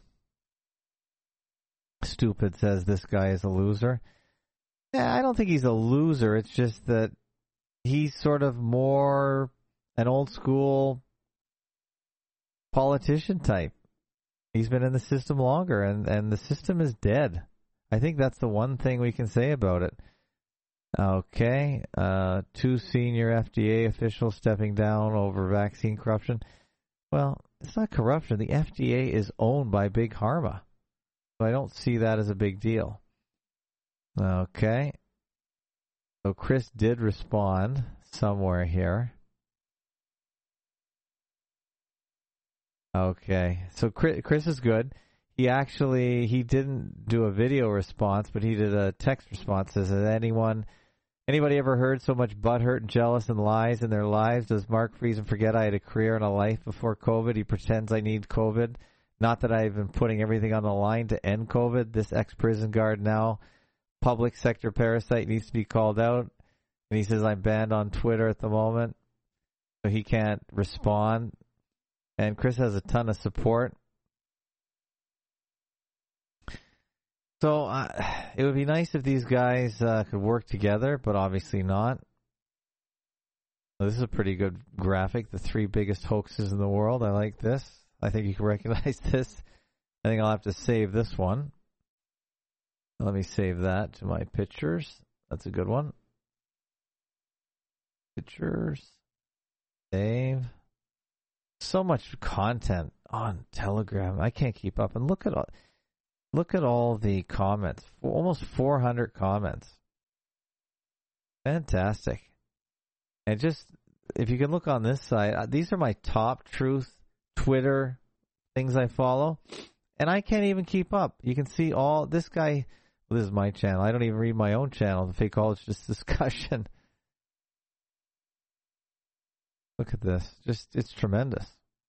Stupid says this guy is a loser. Yeah, I don't think he's a loser. It's just that he's sort of more an old school politician type. He's been in the system longer, and the system is dead. I think that's the one thing we can say about it. Okay, 2 senior FDA officials stepping down over vaccine corruption. Well, it's not corruption. The FDA is owned by Big Pharma. So I don't see that as a big deal. Okay. So Chris did respond somewhere here. Okay. So Chris is good. He didn't do a video response, but he did a text response. Says, has anybody ever heard so much butthurt and jealous and lies in their lives? Does Mark Friesen forget I had a career and a life before COVID? He pretends I need COVID. Not that I've been putting everything on the line to end COVID. This ex-prison guard now, public sector parasite, needs to be called out. And he says I'm banned on Twitter at the moment, so he can't respond. And Chris has a ton of support. So it would be nice if these guys could work together, but obviously not. Well, this is a pretty good graphic. The 3 biggest hoaxes in the world. I like this. I think you can recognize this. I think I'll have to save this one. Let me save that to my pictures. That's a good one. Pictures. Save. So much content on Telegram. I can't keep up. And look at all the comments. Almost 400 comments. Fantastic. And just, if you can look on this side, these are my top truth Twitter things I follow, and I can't even keep up. You can see all this guy. Well, this is my channel. I don't even read my own channel. The Fakeologist Discussion. Look at this. It's tremendous.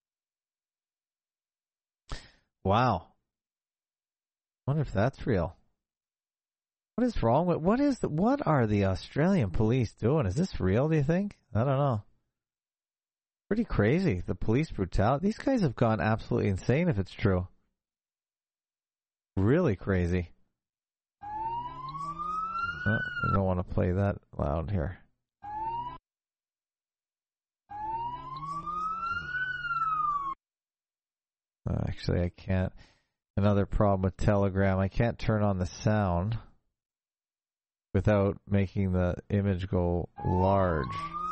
Wow. I wonder if that's real. What is wrong with what are the Australian police doing? Is this real, do you think? I don't know. Pretty crazy, the police brutality. These guys have gone absolutely insane if it's true. Really crazy. Oh, I don't want to play that loud here. Actually, I can't. Another problem with Telegram, I can't turn on the sound without making the image go large.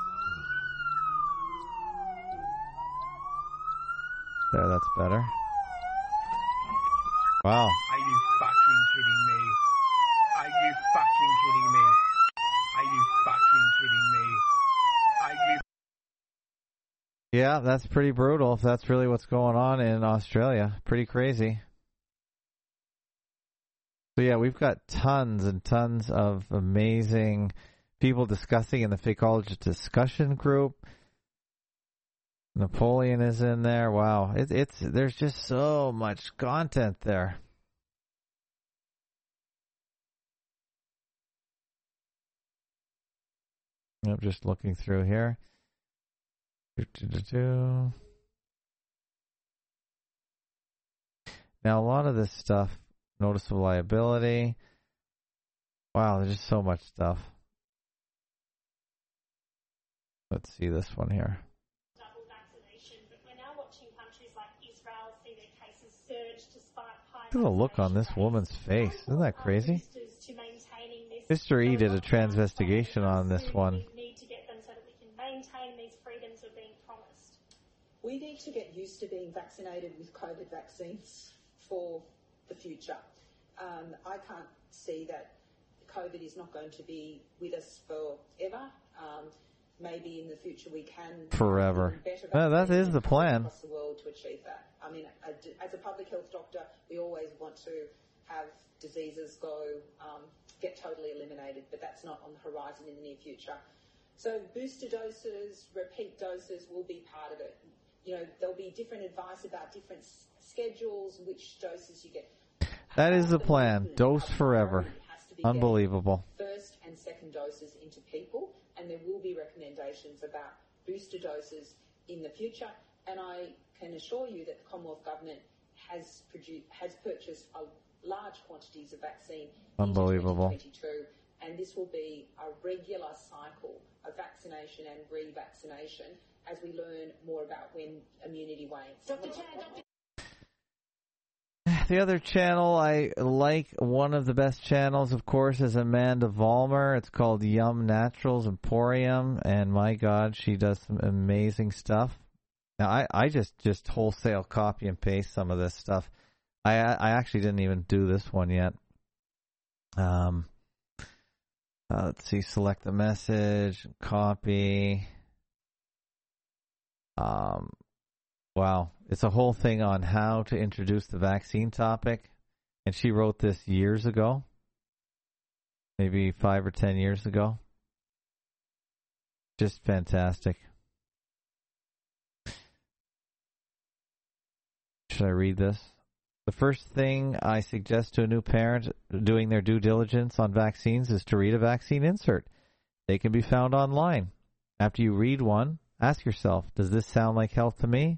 There, that's better. Wow. Are you fucking kidding me? Are you fucking kidding me? Are you fucking kidding me? Are you... Yeah, that's pretty brutal if that's really what's going on in Australia. Pretty crazy. So yeah, we've got tons and tons of amazing people discussing in the Fakeologist discussion group. Napoleon is in there. Wow, it's there's just so much content there. I'm just looking through here. Now, a lot of this stuff, notice of liability. Wow, there's just so much stuff. Let's see this one here. Double vaccination, but we're now watching countries like Israel see their cases surge despite high. Look at the look on this woman's face. Isn't that crazy? Mr. E did a transvestigation on this one. We need to get them so that we can maintain these freedoms we're being promised. We need to get used to being vaccinated with COVID vaccines for the future. I can't see that COVID is not going to be with us forever. Maybe in the future we can Forever. That is the plan. Across the world to achieve that. I mean, as a public health doctor, we always want to have diseases get totally eliminated, but that's not on the horizon in the near future. So booster doses, repeat doses will be part of it. You know, there'll be different advice about different schedules, which doses you get. That is the plan. Dose forever. Unbelievable. First and second doses into people, and there will be recommendations about booster doses in the future. And I can assure you that the Commonwealth Government has purchased large quantities of vaccine. Unbelievable. In 2022, and this will be a regular cycle of vaccination and revaccination as we learn more about when immunity wanes. The other channel I like, one of the best channels, of course, is Amanda Vollmer. It's called Yum Naturals Emporium, and my God, she does some amazing stuff. Now, I just wholesale copy and paste some of this stuff. I actually didn't even do this one yet. Let's see, select the message, copy. Wow, it's a whole thing on how to introduce the vaccine topic. And she wrote this years ago, maybe 5 or 10 years ago. Just fantastic. Should I read this? The first thing I suggest to a new parent doing their due diligence on vaccines is to read a vaccine insert. They can be found online. After you read one, ask yourself, does this sound like health to me?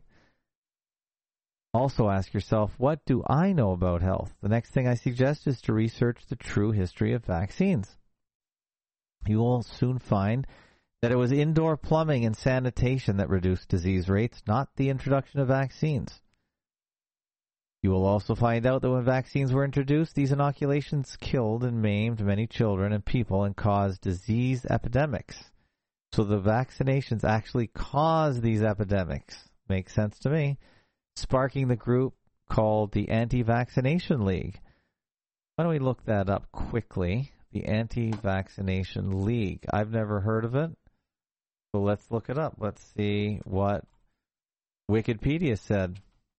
Also ask yourself, what do I know about health? The next thing I suggest is to research the true history of vaccines. You will soon find that it was indoor plumbing and sanitation that reduced disease rates, not the introduction of vaccines. You will also find out that when vaccines were introduced, these inoculations killed and maimed many children and people and caused disease epidemics. So the vaccinations actually cause these epidemics. Makes sense to me. Sparking the group called the Anti-Vaccination League. Why don't we look that up quickly? The Anti-Vaccination League. I've never heard of it. So let's look it up. Let's see what Wikipedia said.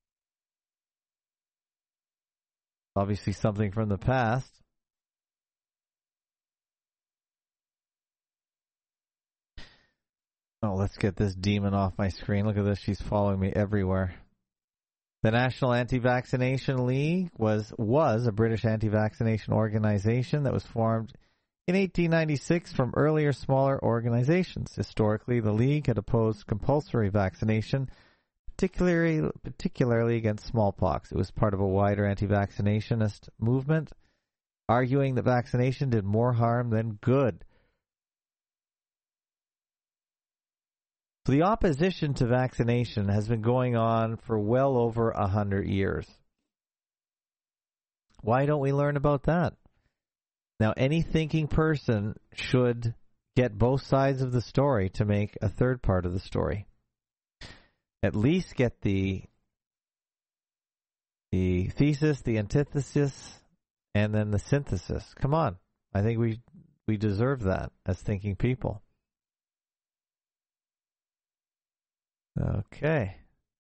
Obviously something from the past. Oh, let's get this demon off my screen. Look at this. She's following me everywhere. The National Anti-Vaccination League was a British anti-vaccination organization that was formed in 1896 from earlier smaller organizations. Historically, the League had opposed compulsory vaccination, particularly against smallpox. It was part of a wider anti-vaccinationist movement, arguing that vaccination did more harm than good. So the opposition to vaccination has been going on for well over 100 years. Why don't we learn about that? Now, any thinking person should get both sides of the story to make a third part of the story. At least get the thesis, the antithesis, and then the synthesis. Come on. I think we deserve that as thinking people. Okay.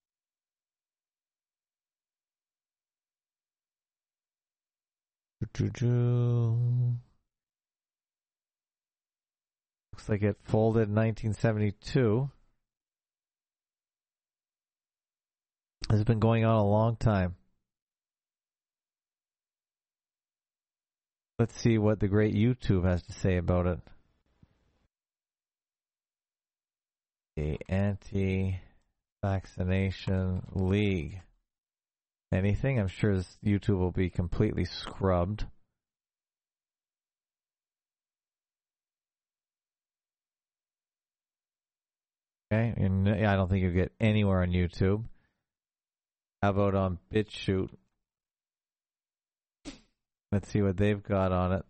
Looks like it folded in 1972. This has been going on a long time. Let's see what the great YouTube has to say about it. The Anti-Vaccination League. Anything? I'm sure this YouTube will be completely scrubbed. Okay, and I don't think you'll get anywhere on YouTube. How about on BitChute? Let's see what they've got on it.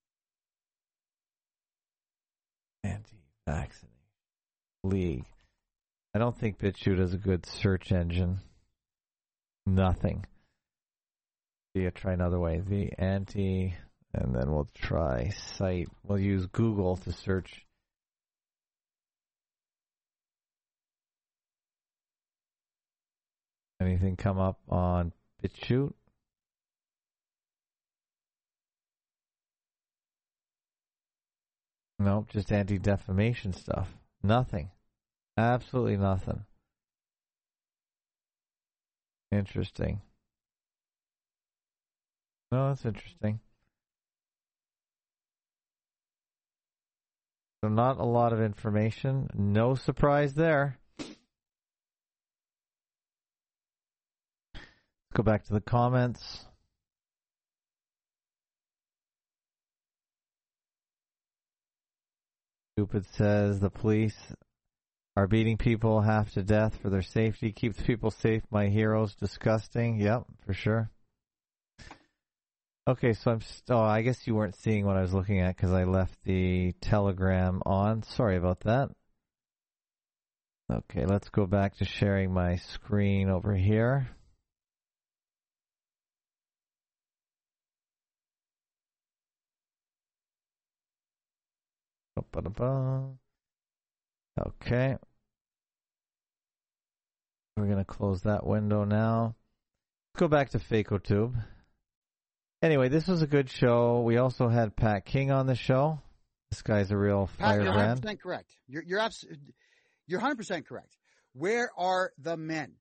Anti-vaccination league. I don't think BitChute is a good search engine. Nothing. Try another way. The anti, and then we'll try site. We'll use Google to search. Anything come up on BitChute? Nope, just anti-defamation stuff. Nothing. Absolutely nothing. Interesting. No, that's interesting. So not a lot of information. No surprise there. Let's go back to the comments. Stupid says the police are beating people half to death for their safety. Keeps people safe. My heroes. Disgusting. Yep, for sure. Okay, so I guess you weren't seeing what I was looking at because I left the Telegram on. Sorry about that. Okay, let's go back to sharing my screen over here. Okay. We're going to close that window now. Let's go back to FakeOTube. Anyway, this was a good show. We also had Pat King on the show. This guy's a real firebrand. You're 100% correct. You're 100% correct. Where are the men?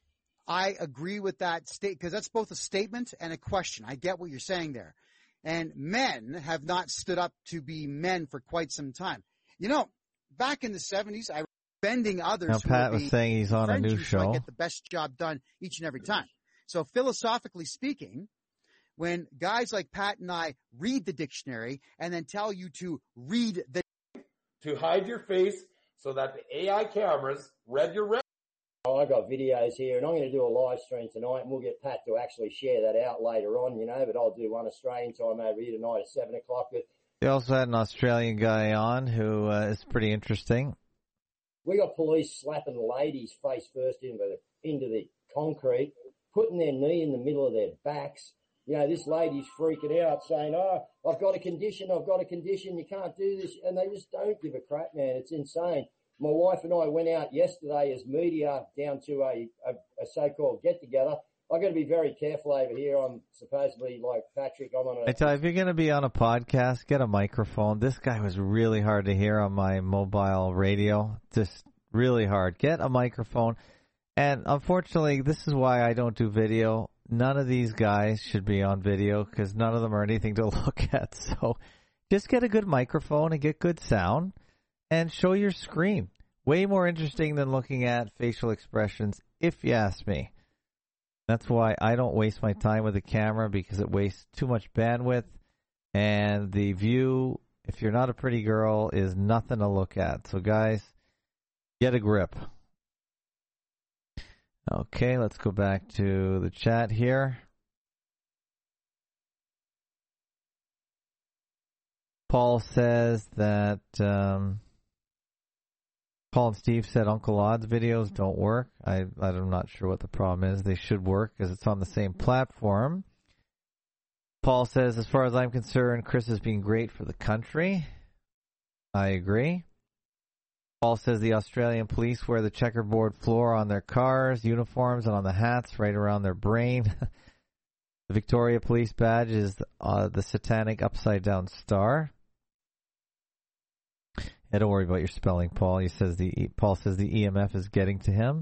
I agree with that because that's both a statement and a question. I get what you're saying there. And men have not stood up to be men for quite some time. You know, back in the 70s, I was bending others. Now, Pat was saying he's on a new show. So I get the best job done each and every time. So philosophically speaking, when guys like Pat and I read the dictionary and then tell you to read the... To hide your face so that the AI cameras read your record. I got videos here, and I'm going to do a live stream tonight, and we'll get Pat to actually share that out later on, but I'll do one Australian time over here tonight at 7 o'clock. They also had an Australian guy on who is pretty interesting. We got police slapping the ladies face first into the concrete, putting their knee in the middle of their backs. This lady's freaking out saying, I've got a condition, you can't do this. And they just don't give a crap, man. It's insane. My wife and I went out yesterday as media down to a so-called get-together. I've got to be very careful over here. I'm supposedly like Patrick. I tell you, if you're going to be on a podcast, get a microphone. This guy was really hard to hear on my mobile radio. Just really hard. Get a microphone. And unfortunately, this is why I don't do video. None of these guys should be on video because none of them are anything to look at. So just get a good microphone and get good sound and show your screen. Way more interesting than looking at facial expressions, if you ask me. That's why I don't waste my time with the camera because it wastes too much bandwidth. And the view, if you're not a pretty girl, is nothing to look at. So guys, get a grip. Okay, let's go back to the chat here. Paul says that Paul and Steve said Uncle Odd's videos don't work. I'm not sure what the problem is. They should work because it's on the same platform. Paul says, as far as I'm concerned, Chris has been great for the country. I agree. Paul says the Australian police wear the checkerboard floor on their cars, uniforms, and on the hats right around their brain. The Victoria Police badge is the satanic upside-down star. Yeah, don't worry about your spelling, Paul. Paul says the EMF is getting to him.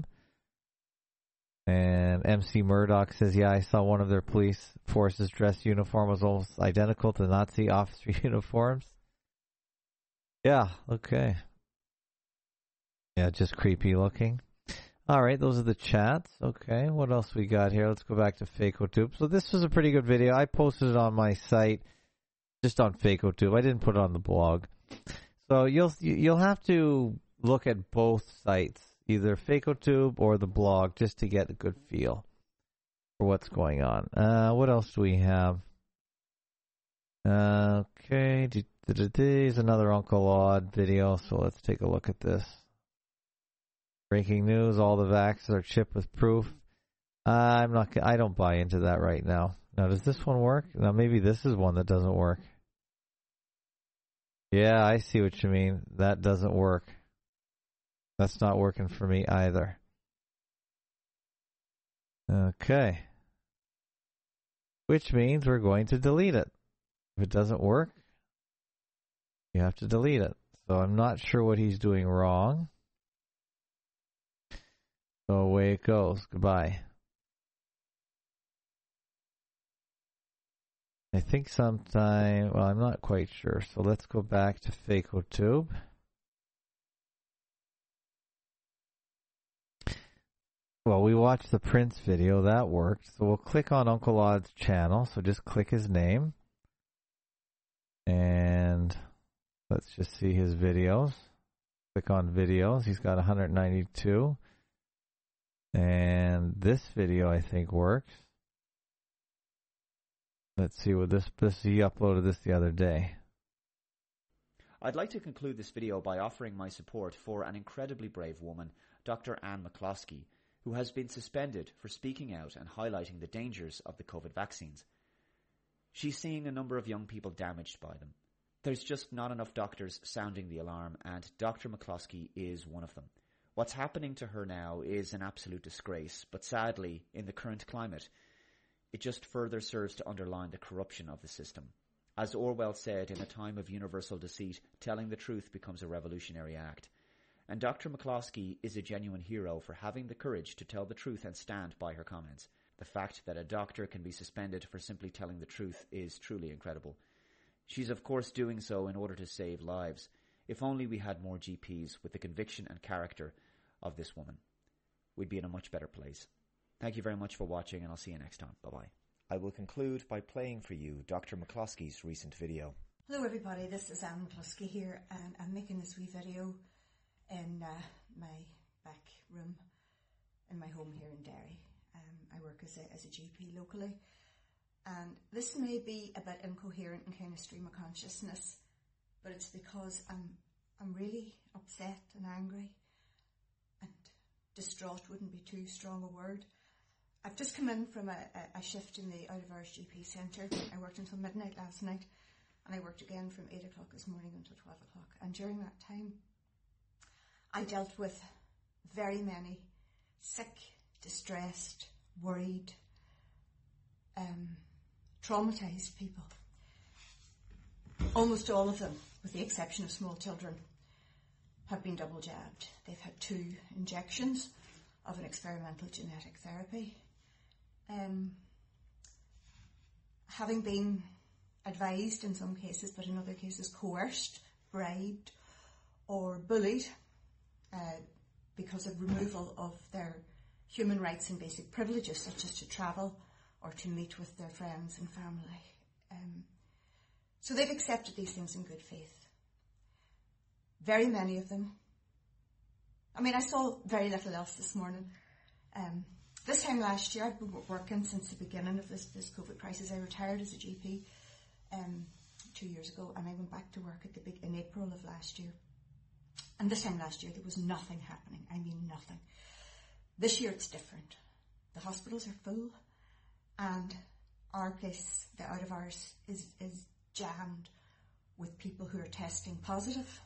And MC Murdoch says, yeah, I saw one of their police forces dress uniform was almost identical to Nazi officer uniforms. Yeah, okay. Yeah, just creepy looking. All right, those are the chats. Okay, what else we got here? Let's go back to FakeOTube. So this was a pretty good video. I posted it on my site, just on FakeOTube. I didn't put it on the blog. So you'll have to look at both sites, either FakeOTube or the blog, just to get a good feel for what's going on. What else do we have? Okay, there's another Uncle Odd video, so let's take a look at this. Breaking news, all the vaxxers are chipped with proof. I don't buy into that right now. Now, does this one work? Now, maybe this is one that doesn't work. Yeah, I see what you mean. That doesn't work. That's not working for me either. Okay. Which means we're going to delete it. If it doesn't work, you have to delete it. So I'm not sure what he's doing wrong. So away it goes. Goodbye. I think sometime, well, I'm not quite sure. So let's go back to FakeOTube. Well, we watched the Prince video. That worked. So we'll click on Uncle Odd's channel. So just click his name. And let's just see his videos. Click on videos. He's got 192. And this video, I think, works. Let's see what this he uploaded this the other day. I'd like to conclude this video by offering my support for an incredibly brave woman, Dr. Anne McCloskey, who has been suspended for speaking out and highlighting the dangers of the COVID vaccines. She's seeing a number of young people damaged by them. There's just not enough doctors sounding the alarm, and Dr. McCloskey is one of them. What's happening to her now is an absolute disgrace, but sadly, in the current climate, it just further serves to underline the corruption of the system. As Orwell said, in a time of universal deceit, telling the truth becomes a revolutionary act. And Dr. McCloskey is a genuine hero for having the courage to tell the truth and stand by her comments. The fact that a doctor can be suspended for simply telling the truth is truly incredible. She's of course doing so in order to save lives. If only we had more GPs with the conviction and character of this woman, we'd be in a much better place. Thank you very much for watching, and I'll see you next time. Bye-bye. I will conclude by playing for you Dr. McCloskey's recent video. Hello everybody, this is Anne McCloskey here, and I'm making this wee video in my back room in my home here in Derry. I work as a GP locally, and this may be a bit incoherent and kind of stream of consciousness, but it's because I'm really upset and angry, and distraught wouldn't be too strong a word. I've just come in from a shift in the out-of-hours GP centre. I worked until midnight last night, and I worked again from 8 o'clock this morning until 12 o'clock. And during that time, I dealt with very many sick, distressed, worried, traumatised people. Almost all of them, with the exception of small children, have been double jabbed. They've had 2 injections of an experimental genetic therapy. Having been advised in some cases, but in other cases coerced, bribed or bullied because of removal of their human rights and basic privileges, such as to travel or to meet with their friends and family. So they've accepted these things in good faith. Very many of them. I mean, I saw very little else this morning. This time last year, I've been working since the beginning of this COVID crisis. I retired as a GP 2 years ago, and I went back to work in April of last year. And this time last year, there was nothing happening. I mean, nothing. This year, it's different. The hospitals are full, and our place, the out of ours, is jammed with people who are testing positive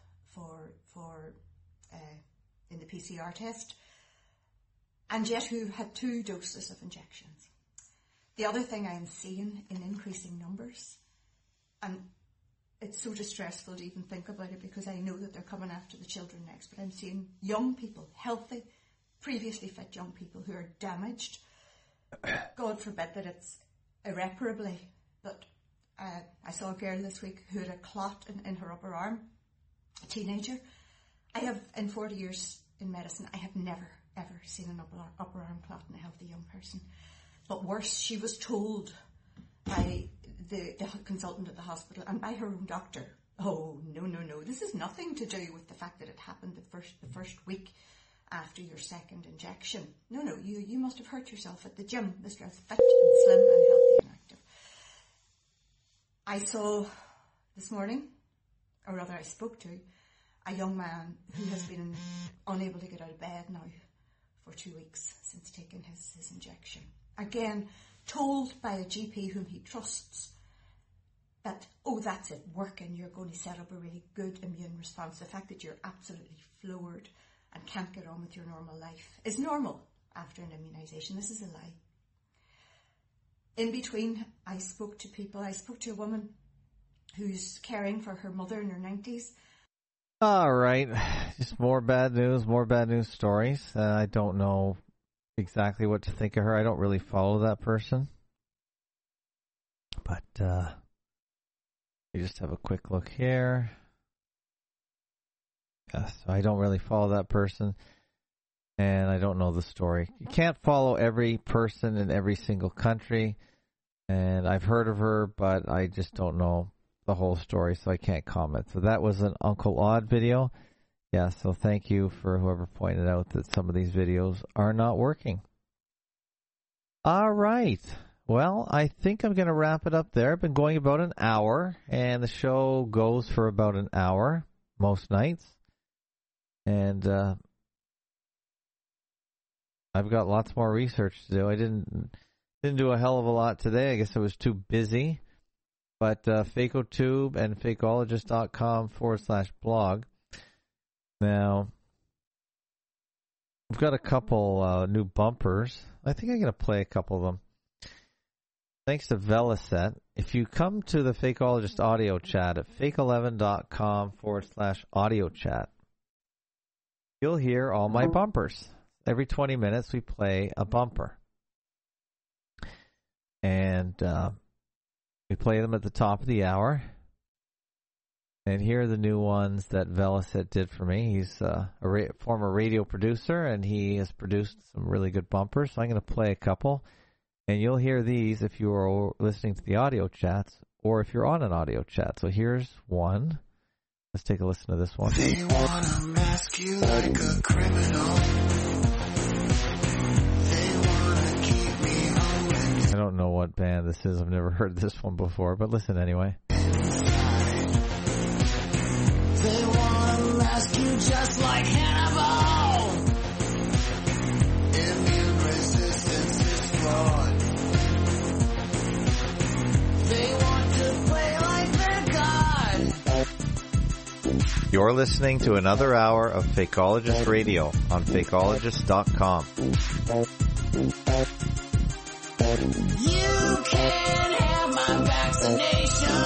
in the PCR test, and yet who had 2 doses of injections. The other thing I am seeing in increasing numbers, and it's so distressful to even think about it because I know that they're coming after the children next, but I'm seeing young people, healthy, previously fit young people who are damaged. God forbid that it's irreparably, but I saw a girl this week who had a clot in her upper arm, a teenager. I have, in 40 years in medicine, I have never, ever seen an upper arm clot in a healthy young person. But worse, she was told by the consultant at the hospital and by her own doctor Oh, no. This is nothing to do with the fact that it happened the first week after your second injection. No, you must have hurt yourself at the gym. This girl's fit and slim and healthy and active. I saw this morning, or rather I spoke to, a young man who has been unable to get out of bed now for 2 weeks since taking his injection. Again, told by a GP whom he trusts that, oh, that's it, working, you're going to set up a really good immune response. The fact that you're absolutely floored and can't get on with your normal life is normal after an immunisation. This is a lie. In between, I spoke to people. I spoke to a woman who's caring for her mother in her 90s. All right. Just more bad news stories. I don't know exactly what to think of her. I don't really follow that person. But you just have a quick look here. Yes, I don't really follow that person, and I don't know the story. You can't follow every person in every single country, and I've heard of her, but I just don't know the whole story, so I can't comment. So that was an Uncle Odd video. Yeah, so thank you for whoever pointed out that some of these videos are not working. All right. Well, I think I'm going to wrap it up there. I've been going about an hour, and the show goes for about an hour most nights. And I've got lots more research to do. I didn't do a hell of a lot today. I guess I was too busy. But FakeOTube and fakeologist.com/blog. Now, we've got a couple new bumpers. I think I'm going to play a couple of them. Thanks to Velicet. If you come to the Fakeologist audio chat at fake11.com/audio chat, you'll hear all my bumpers. Every 20 minutes we play a bumper. And we play them at the top of the hour. And here are the new ones that Velicet did for me. He's a former radio producer, and he has produced some really good bumpers. So I'm going to play a couple. And you'll hear these if you are listening to the audio chats or if you're on an audio chat. So here's one. Let's take a listen to this one. They wanna mask you like a criminal. They wanna keep me home. I don't know what band this is. I've never heard this one before, but listen anyway. They wanna mask you just like Hannibal. Immune resistance is flawed. They want to play like they're God. You're listening to another hour of Fakeologist Radio on fakeologist.com. You can have my vaccination.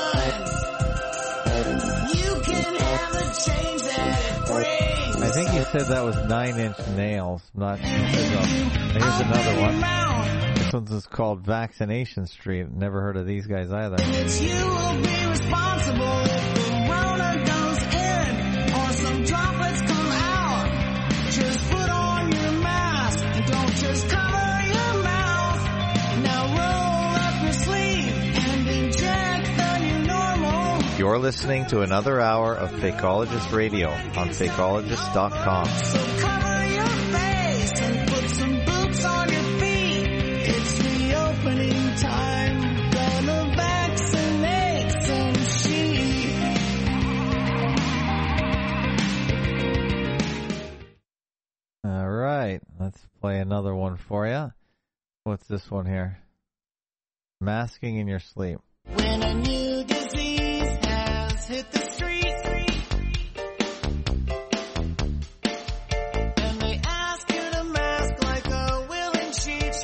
You can have the change that it brings. I think you said that was 9 Inch Nails. Not sure. Here's another one. This one's called Vaccination Street. Never heard of these guys either. You will be responsible if the Rona goes in or some droplets come out. Just put on your mask and don't just cover your mouth. Now roll up your sleeve and inject the new normal. You're listening to another hour of Fakeologist Radio on fakeologist.com. So cover your face and put some boots on your feet. It's the opening time. Gonna vaccinate some sheep. All right, let's play another one for you. What's this one here? Masking in your sleep. When a new disease has hit the street, and they ask you to mask like a willing sheep.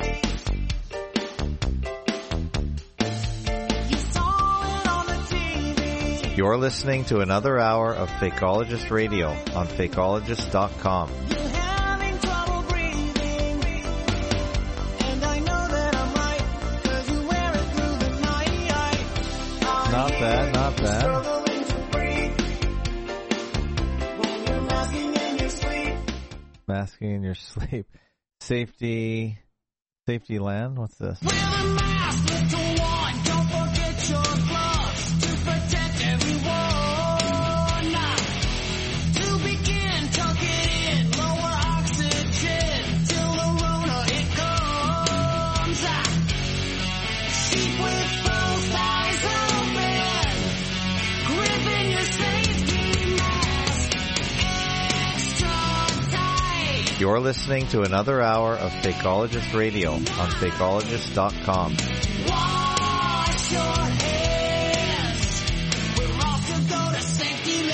You saw it on the TV. You're listening to another hour of Fakeologist Radio on fakeologist.com. You're having trouble breathing, and I know that I'm right, 'cause you wear it through the night. Not bad, not bad. Struggling to breathe when you're masking in your sleep. Masking in your sleep. Safety land? What's this? Wear a mask, little one. Don't forget your gloves to protect everyone. You're listening to another hour of Fakeologist Radio on Fakeologist.com. Wash your hands. We're off to go to safety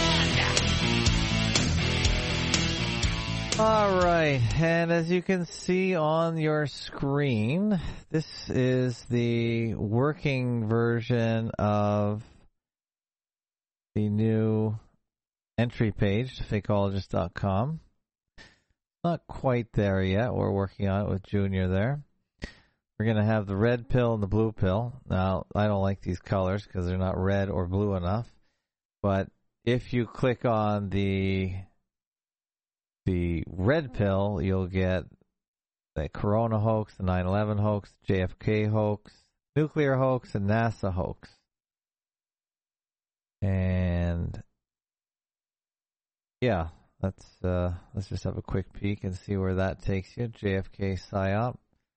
land. All right, and as you can see on your screen, this is the working version of the new entry page to Fakeologist.com. Not quite there yet. We're working on it with Junior there. We're going to have the red pill and the blue pill. Now, I don't like these colors because they're not red or blue enough. But if you click on the red pill, you'll get the Corona hoax, the 9/11 hoax, JFK hoax, nuclear hoax, and NASA hoax. And yeah, let's just have a quick peek and see where that takes you. JFK PSYOP.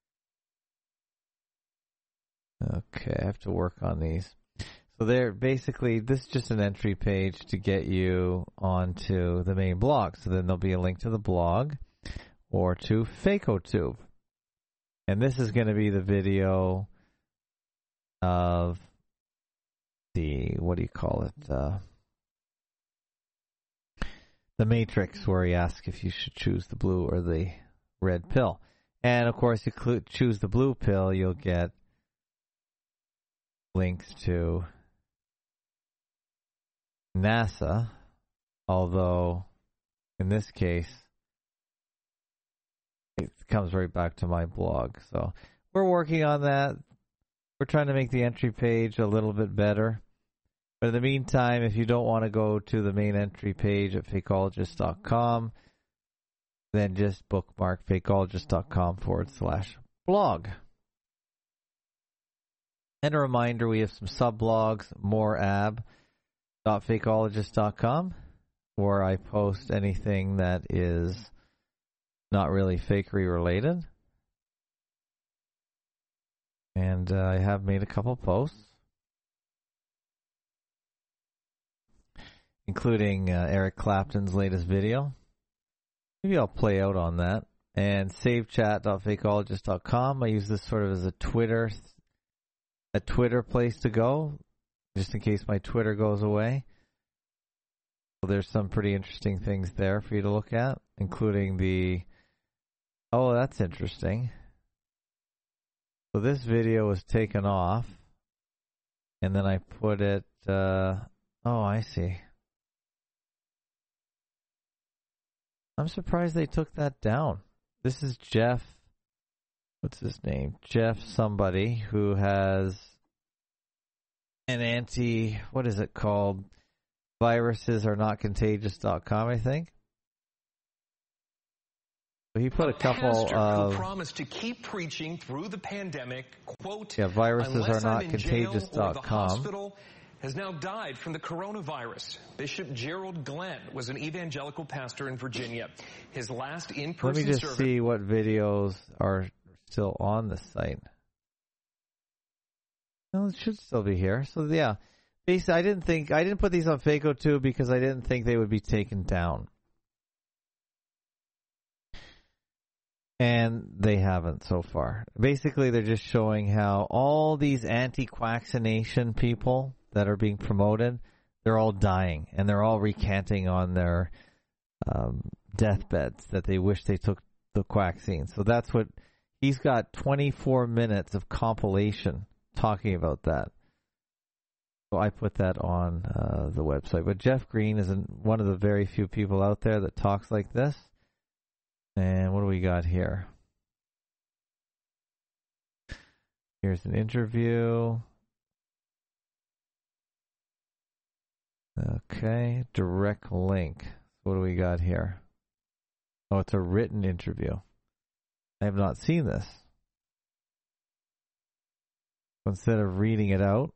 Okay, I have to work on these. So they're basically, this is just an entry page to get you onto the main blog. So then there'll be a link to the blog or to FakeOTube. And this is going to be the video of the, what do you call it? The Matrix, where he asks if you should choose the blue or the red pill. And of course, you choose the blue pill, you'll get links to NASA, although in this case, it comes right back to my blog. So we're working on that. We're trying to make the entry page a little bit better. But in the meantime, if you don't want to go to the main entry page at Fakeologist.com, then just bookmark Fakeologist.com/blog. And a reminder, we have some sub-blogs, moreab.fakeologist.com, where I post anything that is not really fakery related. And I have made a couple posts, including Eric Clapton's latest video. Maybe I'll play out on that. And savechat.fakeologist.com. I use this sort of as a Twitter place to go, just in case my Twitter goes away. So there's some pretty interesting things there for you to look at, including oh, that's interesting. So this video was taken off, and then I put it, oh, I see. I'm surprised they took that down. This is Jeff, what's his name? Jeff somebody who has an what is it called? Viruses-are-not-contagious.com, I think. So he put a couple of who promised to keep preaching through the pandemic, quote, yeah, viruses-are-not-contagious.com. Has now died from the coronavirus. Bishop Gerald Glenn was an evangelical pastor in Virginia. His last in-person Let me just see what videos are still on the site. Well, it should still be here. So yeah, basically, I didn't put these on FakeOTube because I didn't think they would be taken down. And they haven't so far. Basically, they're just showing how all these anti-vaccination people that are being promoted, they're all dying, and they're all recanting on their deathbeds that they wish they took the vaccine. So that's what he's got. 24 minutes of compilation talking about that. So I put that on the website. But Jeff Green is one of the very few people out there that talks like this. And what do we got here? Here's an interview. Okay, direct link. What do we got here? Oh, it's a written interview. I have not seen this. Instead of reading it out,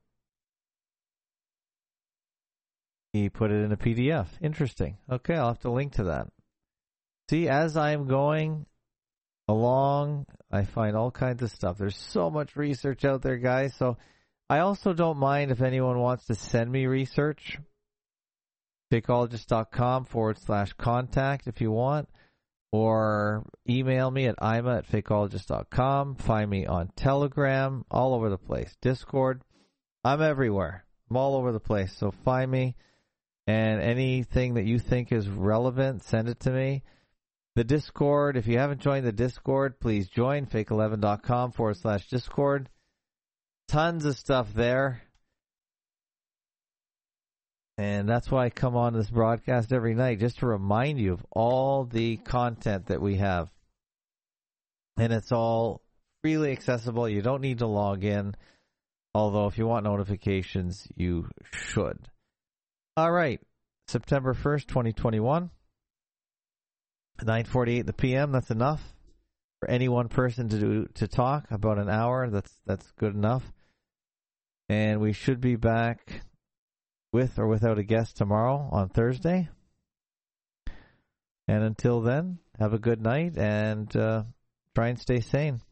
he put it in a PDF. Interesting. Okay, I'll have to link to that. See, as I'm going along, I find all kinds of stuff. There's so much research out there, guys. So I also don't mind if anyone wants to send me research. Fakeologist.com/contact if you want. or email me at ima@fakeologist.com. Find me on Telegram, all over the place. Discord. I'm everywhere. I'm all over the place. So find me, and anything that you think is relevant, send it to me. The Discord, if you haven't joined the Discord, please join, fake11.com/Discord. Tons of stuff there. And that's why I come on this broadcast every night, just to remind you of all the content that we have. And it's all freely accessible. You don't need to log in, although if you want notifications, you should. All right, September 1st, 2021, 9:48 in the p.m., that's enough for any one person to talk, about an hour. That's good enough. And we should be back with or without a guest tomorrow on Thursday. And until then, have a good night and try and stay sane.